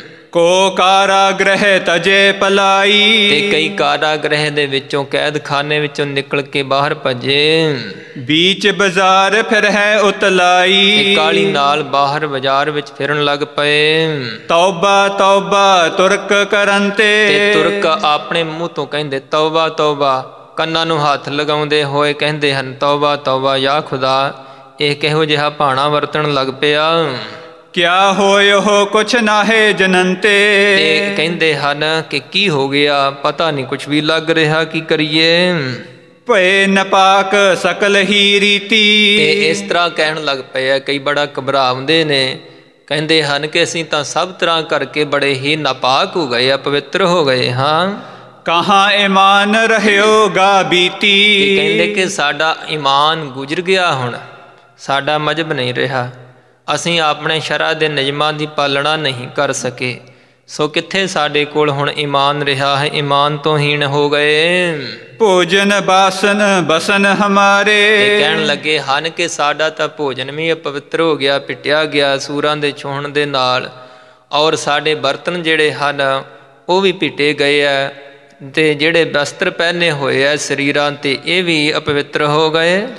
ਕੋ ਕਾਰਾਗ੍ਰਹਿ ਤਜੇ ਪਲਾਈ। ਤੇ ਕਈ ਕਾਰਾਗ੍ਰਹਿ ਦੇ ਵਿੱਚੋਂ, ਕੈਦਖਾਨੇ ਵਿੱਚੋਂ ਨਿਕਲ ਕੇ ਬਾਹਰ ਭੱਜੇ। ਬੀਚ ਬਾਜ਼ਾਰ ਫਿਰ ਹੈ ਉਤਲਾਈ। ਤੇ ਕਾਲੀ ਨਾਲ ਬਾਹਰ ਬਾਜ਼ਾਰ ਵਿੱਚ ਫਿਰਨ ਲੱਗ ਪਏ। ਤੌਬਾ ਤੌਬਾ ਤੁਰਕ ਕਰਨ ਤੇ ਤੁਰਕ ਆਪਣੇ ਮੂੰਹ ਤੋਂ ਕਹਿੰਦੇ ਤੌਬਾ ਤੌਬਾ, ਕੰਨਾਂ ਨੂੰ ਹੱਥ ਲਗਾਉਂਦੇ ਹੋਏ ਕਹਿੰਦੇ ਹਨ ਤੌਬਾ ਤੌਬਾ, ਯਾ ਖੁਦਾ, ਇਹ ਕਿਹੋ ਜਿਹਾ ਭਾਣਾ ਵਰਤਣ ਲੱਗ ਪਿਆ। ਕਿਆ ਹੋਇਓ ਕੁਛ ਨਾਹੇ ਜਨੰਤੇ। ਤੇ ਕਹਿੰਦੇ ਹਨ ਕਿ ਕੀ ਹੋ ਗਿਆ, ਪਤਾ ਨਹੀਂ ਕੁਛ ਵੀ ਲੱਗ ਰਿਹਾ, ਕੀ ਕਰੀਏ। ਭਏ ਨਪਾਕ ਸਕਲ ਹੀ ਰੀਤੀ। ਤੇ ਇਸ ਤਰ੍ਹਾਂ ਕਹਿਣ ਲੱਗ ਪਏ ਆ, ਕਈ ਬੜਾ ਘਬਰਾਉਂਦੇ ਨੇ, ਕਹਿੰਦੇ ਹਨ ਕਿ ਅਸੀਂ ਤਾਂ ਸਭ ਤਰ੍ਹਾਂ ਕਰਕੇ ਬੜੇ ਹੀ ਨਾਪਾਕ ਹੋ ਗਏ, ਅਪਵਿੱਤਰ ਹੋ ਗਏ ਹਾਂ। ਕਹਾਂ ਈਮਾਨ ਰਹਿਓ ਗਾ ਬੀਤੀ। ਕਹਿੰਦੇ ਕਿ ਸਾਡਾ ਈਮਾਨ ਗੁਜ਼ਰ ਗਿਆ, ਹੁਣ ਸਾਡਾ ਮਜ਼ਹਬ ਨਹੀਂ ਰਿਹਾ, ਅਸੀਂ ਆਪਣੇ ਸ਼ਰਅ ਦੇ ਨਿਯਮਾਂ ਦੀ ਪਾਲਣਾ ਨਹੀਂ ਕਰ ਸਕੇ, ਸੋ ਕਿੱਥੇ ਸਾਡੇ ਕੋਲ ਹੁਣ ਈਮਾਨ ਰਿਹਾ ਹੈ, ਈਮਾਨ ਤੋਂ ਹੀਣ ਹੋ ਗਏ। ਭੋਜਨ ਬਾਸਨ ਬਸਨ ਹਮਾਰੇ। ਇਹ ਕਹਿਣ ਲੱਗੇ ਹਨ ਕਿ ਸਾਡਾ ਤਾਂ ਭੋਜਨ ਵੀ ਅਪਵਿੱਤਰ ਹੋ ਗਿਆ, ਪਿੱਟਿਆ ਗਿਆ ਸੂਰਾਂ ਦੇ ਛੂਹਣ ਦੇ ਨਾਲ, ਔਰ ਸਾਡੇ ਬਰਤਨ ਜਿਹੜੇ ਹਨ ਉਹ ਵੀ ਪਿੱਟੇ ਗਏ ਆ, ਤੇ ਜਿਹੜੇ ਬਸਤਰ ਪਹਿਨੇ ਹੋਏ ਆ ਸਰੀਰਾਂ ਤੇ, ਇਹ ਵੀ ਅਪਵਿੱਤਰ ਹੋ ਗਏ।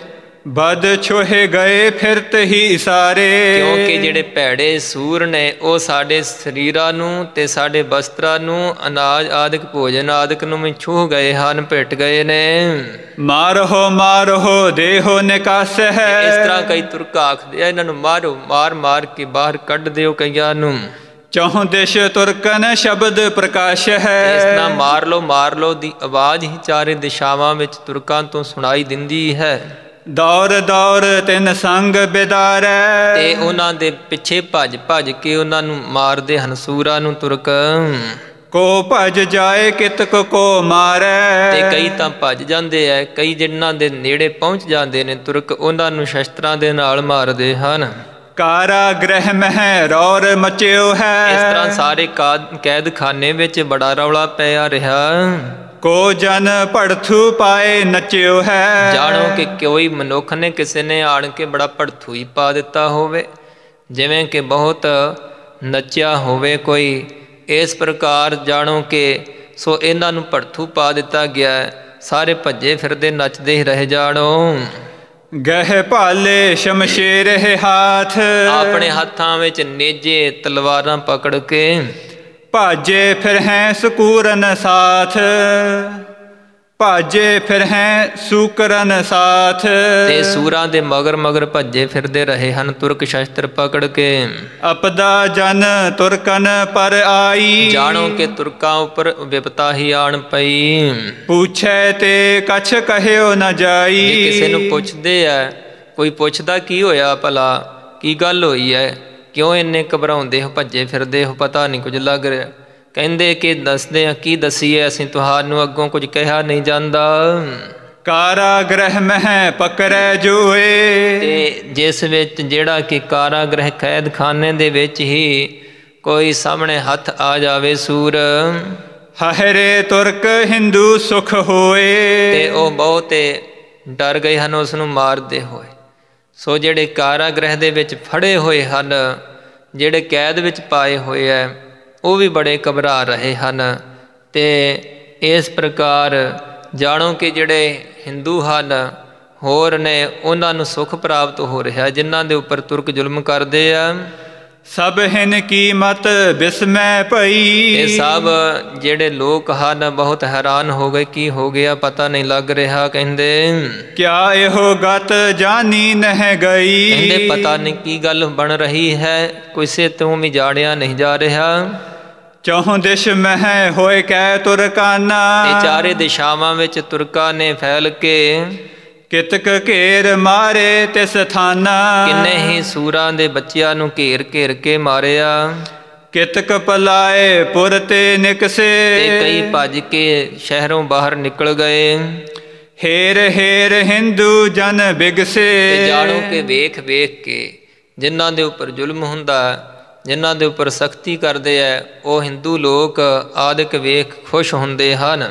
ਬਦ ਛੋਹੇ ਗਏ ਫਿਰਤ ਹੀ ਸਾਰੇ। ਕਿਉਂਕਿ ਜਿਹੜੇ ਭੈੜੇ ਸੂਰ ਨੇ ਉਹ ਸਾਡੇ ਸਰੀਰਾਂ ਨੂੰ ਤੇ ਸਾਡੇ ਵਸਤਰਾਂ ਨੂੰ, ਅਨਾਜ ਆਦਿਕ ਭੋਜਨ ਆਦਿਕ ਨੂੰ ਵੀ ਛੂਹ ਗਏ ਹਨ, ਭਿੱਟ ਗਏ ਨੇ। ਮਾਰੋ ਮਾਰੋ ਦੇਹੋ ਨਿਕਾਸ ਹੈ। ਇਸ ਤਰ੍ਹਾਂ ਕਈ ਤੁਰਕ ਆਖਦੇ ਆ ਇਹਨਾਂ ਨੂੰ ਮਾਰੋ, ਮਾਰ ਮਾਰ ਕੇ ਬਾਹਰ ਕੱਢ ਦਿਓ ਕਈਆਂ ਨੂੰ। ਚੌਂ ਦਿਸ਼ ਤੁਰਕਨ ਸ਼ਬਦ ਪ੍ਰਕਾਸ਼ ਹੈ। ਇਸ ਤਰ੍ਹਾਂ ਮਾਰ ਲੋ ਦੀ ਆਵਾਜ਼ ਹੀ ਚਾਰੇ ਦਿਸ਼ਾਵਾਂ ਵਿੱਚ ਤੁਰਕਾਂ ਤੋਂ ਸੁਣਾਈ ਦਿੰਦੀ ਹੈ। ਦੌਰ ਦੌਰ ਤਿੰਨ ਸੰਗ ਬਿਦਾਰੈ। ਤੇ ਉਹਨਾਂ ਦੇ ਪਿੱਛੇ ਭੱਜ ਭੱਜ ਕੇ ਉਹਨਾਂ ਨੂੰ ਮਾਰਦੇ ਹਨ ਸੂਰਾਂ ਨੂੰ ਤੁਰਕ। ਕੋ ਭੱਜ ਜਾਏ ਕਿਤਕ ਕੋ ਮਾਰੈ। ਤੇ ਕਈ ਤਾਂ ਭੱਜ ਜਾਂਦੇ ਐ, ਕਈ ਜਿਨ੍ਹਾਂ ਦੇ ਨੇੜੇ ਪਹੁੰਚ ਜਾਂਦੇ ਨੇ ਤੁਰਕ ਉਹਨਾਂ ਨੂੰ ਸ਼ਸਤਰਾਂ ਦੇ ਨਾਲ ਮਾਰਦੇ ਹਨ। ਕਾਰਾਗ੍ਰਹਿ ਮਹਿ ਰੌਰ ਮਚਿਓ ਹੈ। ਇਸ ਤਰ੍ਹਾਂ ਸਾਰੇ ਕੈਦਖਾਨੇ ਵਿੱਚ ਬੜਾ ਰੌਲਾ ਪਿਆ ਰਿਹਾ। ਕੋ ਜਨ ਭੜਥੂ ਪਾਏ ਨਚਿਓ ਹੈ। ਜਾਣੋ ਕਿ ਕੋਈ ਮਨੁੱਖ ਨੇ ਕਿਸੇ ਨੇ ਆਣ ਕੇ ਬੜਾ ਭੜਥੂ ਹੀ ਪਾ ਦਿੱਤਾ ਹੋਵੇ, ਜਿਵੇਂ ਕਿ ਬਹੁਤ ਨੱਚਿਆ ਹੋਵੇ ਕੋਈ। ਇਸ ਪ੍ਰਕਾਰ ਜਾਣੋ ਕਿ ਸੋ ਇਹਨਾਂ ਨੂੰ ਭੜਥੂ ਪਾ ਦਿੱਤਾ ਗਿਆ। ਸਾਰੇ ਭੱਜੇ ਫਿਰਦੇ ਨੱਚਦੇ ਹੀ ਰਹਿ ਜਾਣੋ। ਗਹਿ ਭਾਲੇ ਸ਼ਮਸ਼ੇਰ ਹਾਥ। ਆਪਣੇ ਹੱਥਾਂ ਵਿੱਚ ਨੇਜੇ ਤਲਵਾਰਾਂ ਪਕੜ ਕੇ ਭਾਜੇ ਫਿਰ ਹੈ ਸਕੂਰਨ ਸਾਥ। ਭਾਜੇ ਫਿਰ ਹੈ ਸੂਕਰਨ ਸਾਥ। ਤੇ ਸੂਰਾਂ ਦੇ ਮਗਰ ਮਗਰ ਭੱਜੇ ਫਿਰਦੇ ਰਹੇ ਹਨ ਤੁਰਕ ਸ਼ਸਤਰ ਪਕੜ ਕੇ। ਅਪਦਾ ਜਨ ਤੁਰਕਨ ਪਰ ਆਈ। ਜਾਣੋ ਕਿ ਤੁਰਕਾਂ ਉੱਪਰ ਵਿਪਤਾ ਹੀ ਆਣ ਪਈ। ਪੁੱਛੈ ਤੇ ਕਛ ਕਹਿਓ ਨਾ ਜਾਈ। ਜੇ ਕਿਸੇ ਨੂੰ ਪੁੱਛਦੇ ਆ, ਕੋਈ ਪੁੱਛਦਾ ਕੀ ਹੋਇਆ ਭਲਾ, ਕੀ ਗੱਲ ਹੋਈ ਹੈ, ਕਿਉਂ ਇੰਨੇ ਘਬਰਾਉਂਦੇ ਹੋ, ਭੱਜੇ ਫਿਰਦੇ ਹੋ, ਪਤਾ ਨਹੀਂ ਕੁਝ ਲੱਗ ਰਿਹਾ। ਕਹਿੰਦੇ ਕਿ ਦੱਸਦੇ ਆ, ਕੀ ਦਸੀਏ, ਅਸੀਂ ਤੁਹਾਨੂੰ ਅੱਗੋਂ ਕੁਝ ਕਿਹਾ ਨਹੀਂ ਜਾਂਦਾ। ਕਾਰਾਗ੍ਰਹਿ ਮਹਿ ਪਕੜੈ ਜੋਏ। ਤੇ ਜਿਸ ਵਿੱਚ ਜਿਹੜਾ ਕਿ ਕਾਰਾਗ੍ਰਹਿ ਕੈਦਖਾਨੇ ਦੇ ਵਿੱਚ ਹੀ ਕੋਈ ਸਾਹਮਣੇ ਹੱਥ ਆ ਜਾਵੇ ਸੂਰ। ਹਹਰੇ ਤੁਰਕ ਹਿੰਦੂ ਸੁਖ ਹੋਏ। ਤੇ ਉਹ ਬਹੁਤੇ ਡਰ ਗਏ ਹਨ ਉਸ ਨੂੰ ਮਾਰਦੇ ਹੋਏ। ਸੋ ਜਿਹੜੇ ਕਾਰਾਗ੍ਰਹਿ ਦੇ ਵਿੱਚ ਫੜੇ ਹੋਏ ਹਨ, ਜਿਹੜੇ ਕੈਦ ਵਿੱਚ ਪਾਏ ਹੋਏ ਹੈ, ਉਹ ਵੀ ਬੜੇ ਘਬਰਾ ਰਹੇ ਹਨ। ਤੇ ਇਸ ਪ੍ਰਕਾਰ ਜਾਣੋ ਕਿ ਜਿਹੜੇ ਹਿੰਦੂ ਹਨ ਹੋਰ ਨੇ, ਉਹਨਾਂ ਨੂੰ ਸੁੱਖ ਪ੍ਰਾਪਤ ਹੋ ਰਿਹਾ ਜਿਨ੍ਹਾਂ ਦੇ ਉੱਪਰ ਤੁਰਕ ਜ਼ੁਲਮ ਕਰਦੇ ਆ। ਸਭ ਹਿਨ ਕੀ ਮਤ ਬਿਸਮੈ ਭਈ। ਇਹ ਸਭ ਜਿਹੜੇ ਲੋਕ ਹਨ ਬਹੁਤ ਹੈਰਾਨ ਹੋ ਗਏ, ਕੀ ਹੋ ਗਿਆ ਪਤਾ ਨਹੀਂ ਲੱਗ ਰਿਹਾ। ਕਹਿੰਦੇ ਕਿਆ ਇਹੋ ਗਤ ਜਾਣੀ ਨਹਿ ਗਈ। ਕਹਿੰਦੇ ਪਤਾ ਨਹੀਂ ਕੀ ਗੱਲ ਬਣ ਰਹੀ ਹੈ, ਕਿਸੇ ਤੋਂ ਵੀ ਜਾਣਿਆ ਨਹੀਂ ਜਾ ਰਿਹਾ। ਚੌਂ ਦਿਸ਼ ਮਹਿ ਹੋਏ ਕੈ ਤੁਰਕਾਨਾ। ਤੇ ਚਾਰੇ ਦਿਸ਼ਾਵਾਂ ਵਿੱਚ ਤੁਰਕਾਂ ਨੇ ਫੈਲ ਕੇ ਕਿਤਕ ਘੇਰ ਮਾਰੇ ਤਿਸ ਥਾਨਾ। ਕਿੰਨੇ ਹੀ ਸੂਰਾਂ ਦੇ ਬੱਚਿਆਂ ਨੂੰ ਘੇਰ ਘੇਰ ਕੇ ਮਾਰਿਆ। ਕਿਤਕ ਪਲਾਏ ਪੁਰ ਤੇ ਨਿਕਸੇ। ਤੇ ਕਈ ਭੱਜ ਕੇ ਸ਼ਹਿਰੋਂ ਬਾਹਰ ਨਿਕਲ ਗਏ। ਹੇਰ ਹੇਰ ਹਿੰਦੂ ਜਨ ਬਿਗਸੇ। ਤੇ ਜਾਣੋ ਕਿ ਵੇਖ ਵੇਖ ਕੇ ਜਿਨ੍ਹਾਂ ਦੇ ਉੱਪਰ ਜ਼ੁਲਮ ਹੁੰਦਾ, ਜਿਨ੍ਹਾਂ ਦੇ ਉੱਪਰ ਸਖਤੀ ਕਰਦੇ ਹੈ, ਉਹ ਹਿੰਦੂ ਲੋਕ ਆਦਿਕ ਵੇਖ ਖੁਸ਼ ਹੁੰਦੇ ਹਨ।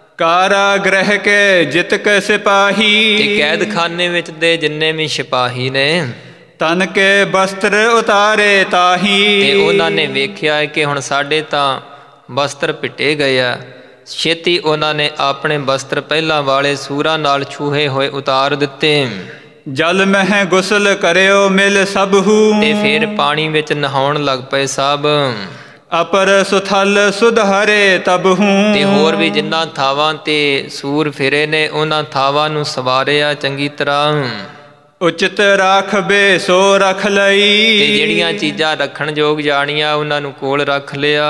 ਕਾਰਾਗ੍ਰਹਿ ਕੇ ਜਿਤਕ ਸਿਪਾਹੀ। ਤੇ ਕੈਦਖਾਨੇ ਵਿੱਚ ਦੇ ਜਿੰਨੇ ਵੀ ਸਿਪਾਹੀ ਨੇ, ਤਨ ਕੇ ਬਸਤਰ ਉਤਾਰੇ ਤਾਹੀ। ਤੇ ਉਹਨਾਂ ਨੇ ਵੇਖਿਆ ਹੈ ਕਿ ਹੁਣ ਸਾਡੇ ਤਾਂ ਬਸਤਰ ਪਿੱਟੇ ਗਏ ਆ। ਛੇਤੀ ਉਹਨਾਂ ਨੇ ਆਪਣੇ ਬਸਤਰ ਪਹਿਲਾਂ ਵਾਲੇ ਸੂਰਾਂ ਨਾਲ ਛੂਹੇ ਹੋਏ ਉਤਾਰ ਦਿੱਤੇ। ਜਲ ਮਹਿ ਗੁਸਲ ਕਰਿਓ ਮਿਲ ਸਭੂ। ਤੇ ਫਿਰ ਪਾਣੀ ਵਿੱਚ ਨਹਾਉਣ ਲੱਗ ਪਏ ਸਭ। ਅਪਰ ਸੁਥਲ ਸੁਧਾਰੇ ਤਬਹੂ। ਤੇ ਹੋਰ ਵੀ ਜਿਨ੍ਹਾਂ ਥਾਵਾਂ ਤੇ ਸੂਰ ਫਿਰੇ ਨੇ ਉਹਨਾਂ ਥਾਵਾਂ ਨੂੰ ਸਵਾਰਿਆ ਚੰਗੀ ਤਰ੍ਹਾਂ। ਉਚਿਤ ਰਾਖਬੇ ਸੋ ਰਖ ਲਈ। ਤੇ ਜਿਹੜੀਆਂ ਚੀਜ਼ਾਂ ਰੱਖਣ ਯੋਗ ਜਾਣੀਆਂ ਉਹਨਾਂ ਨੂੰ ਕੋਲ ਰੱਖ ਲਿਆ।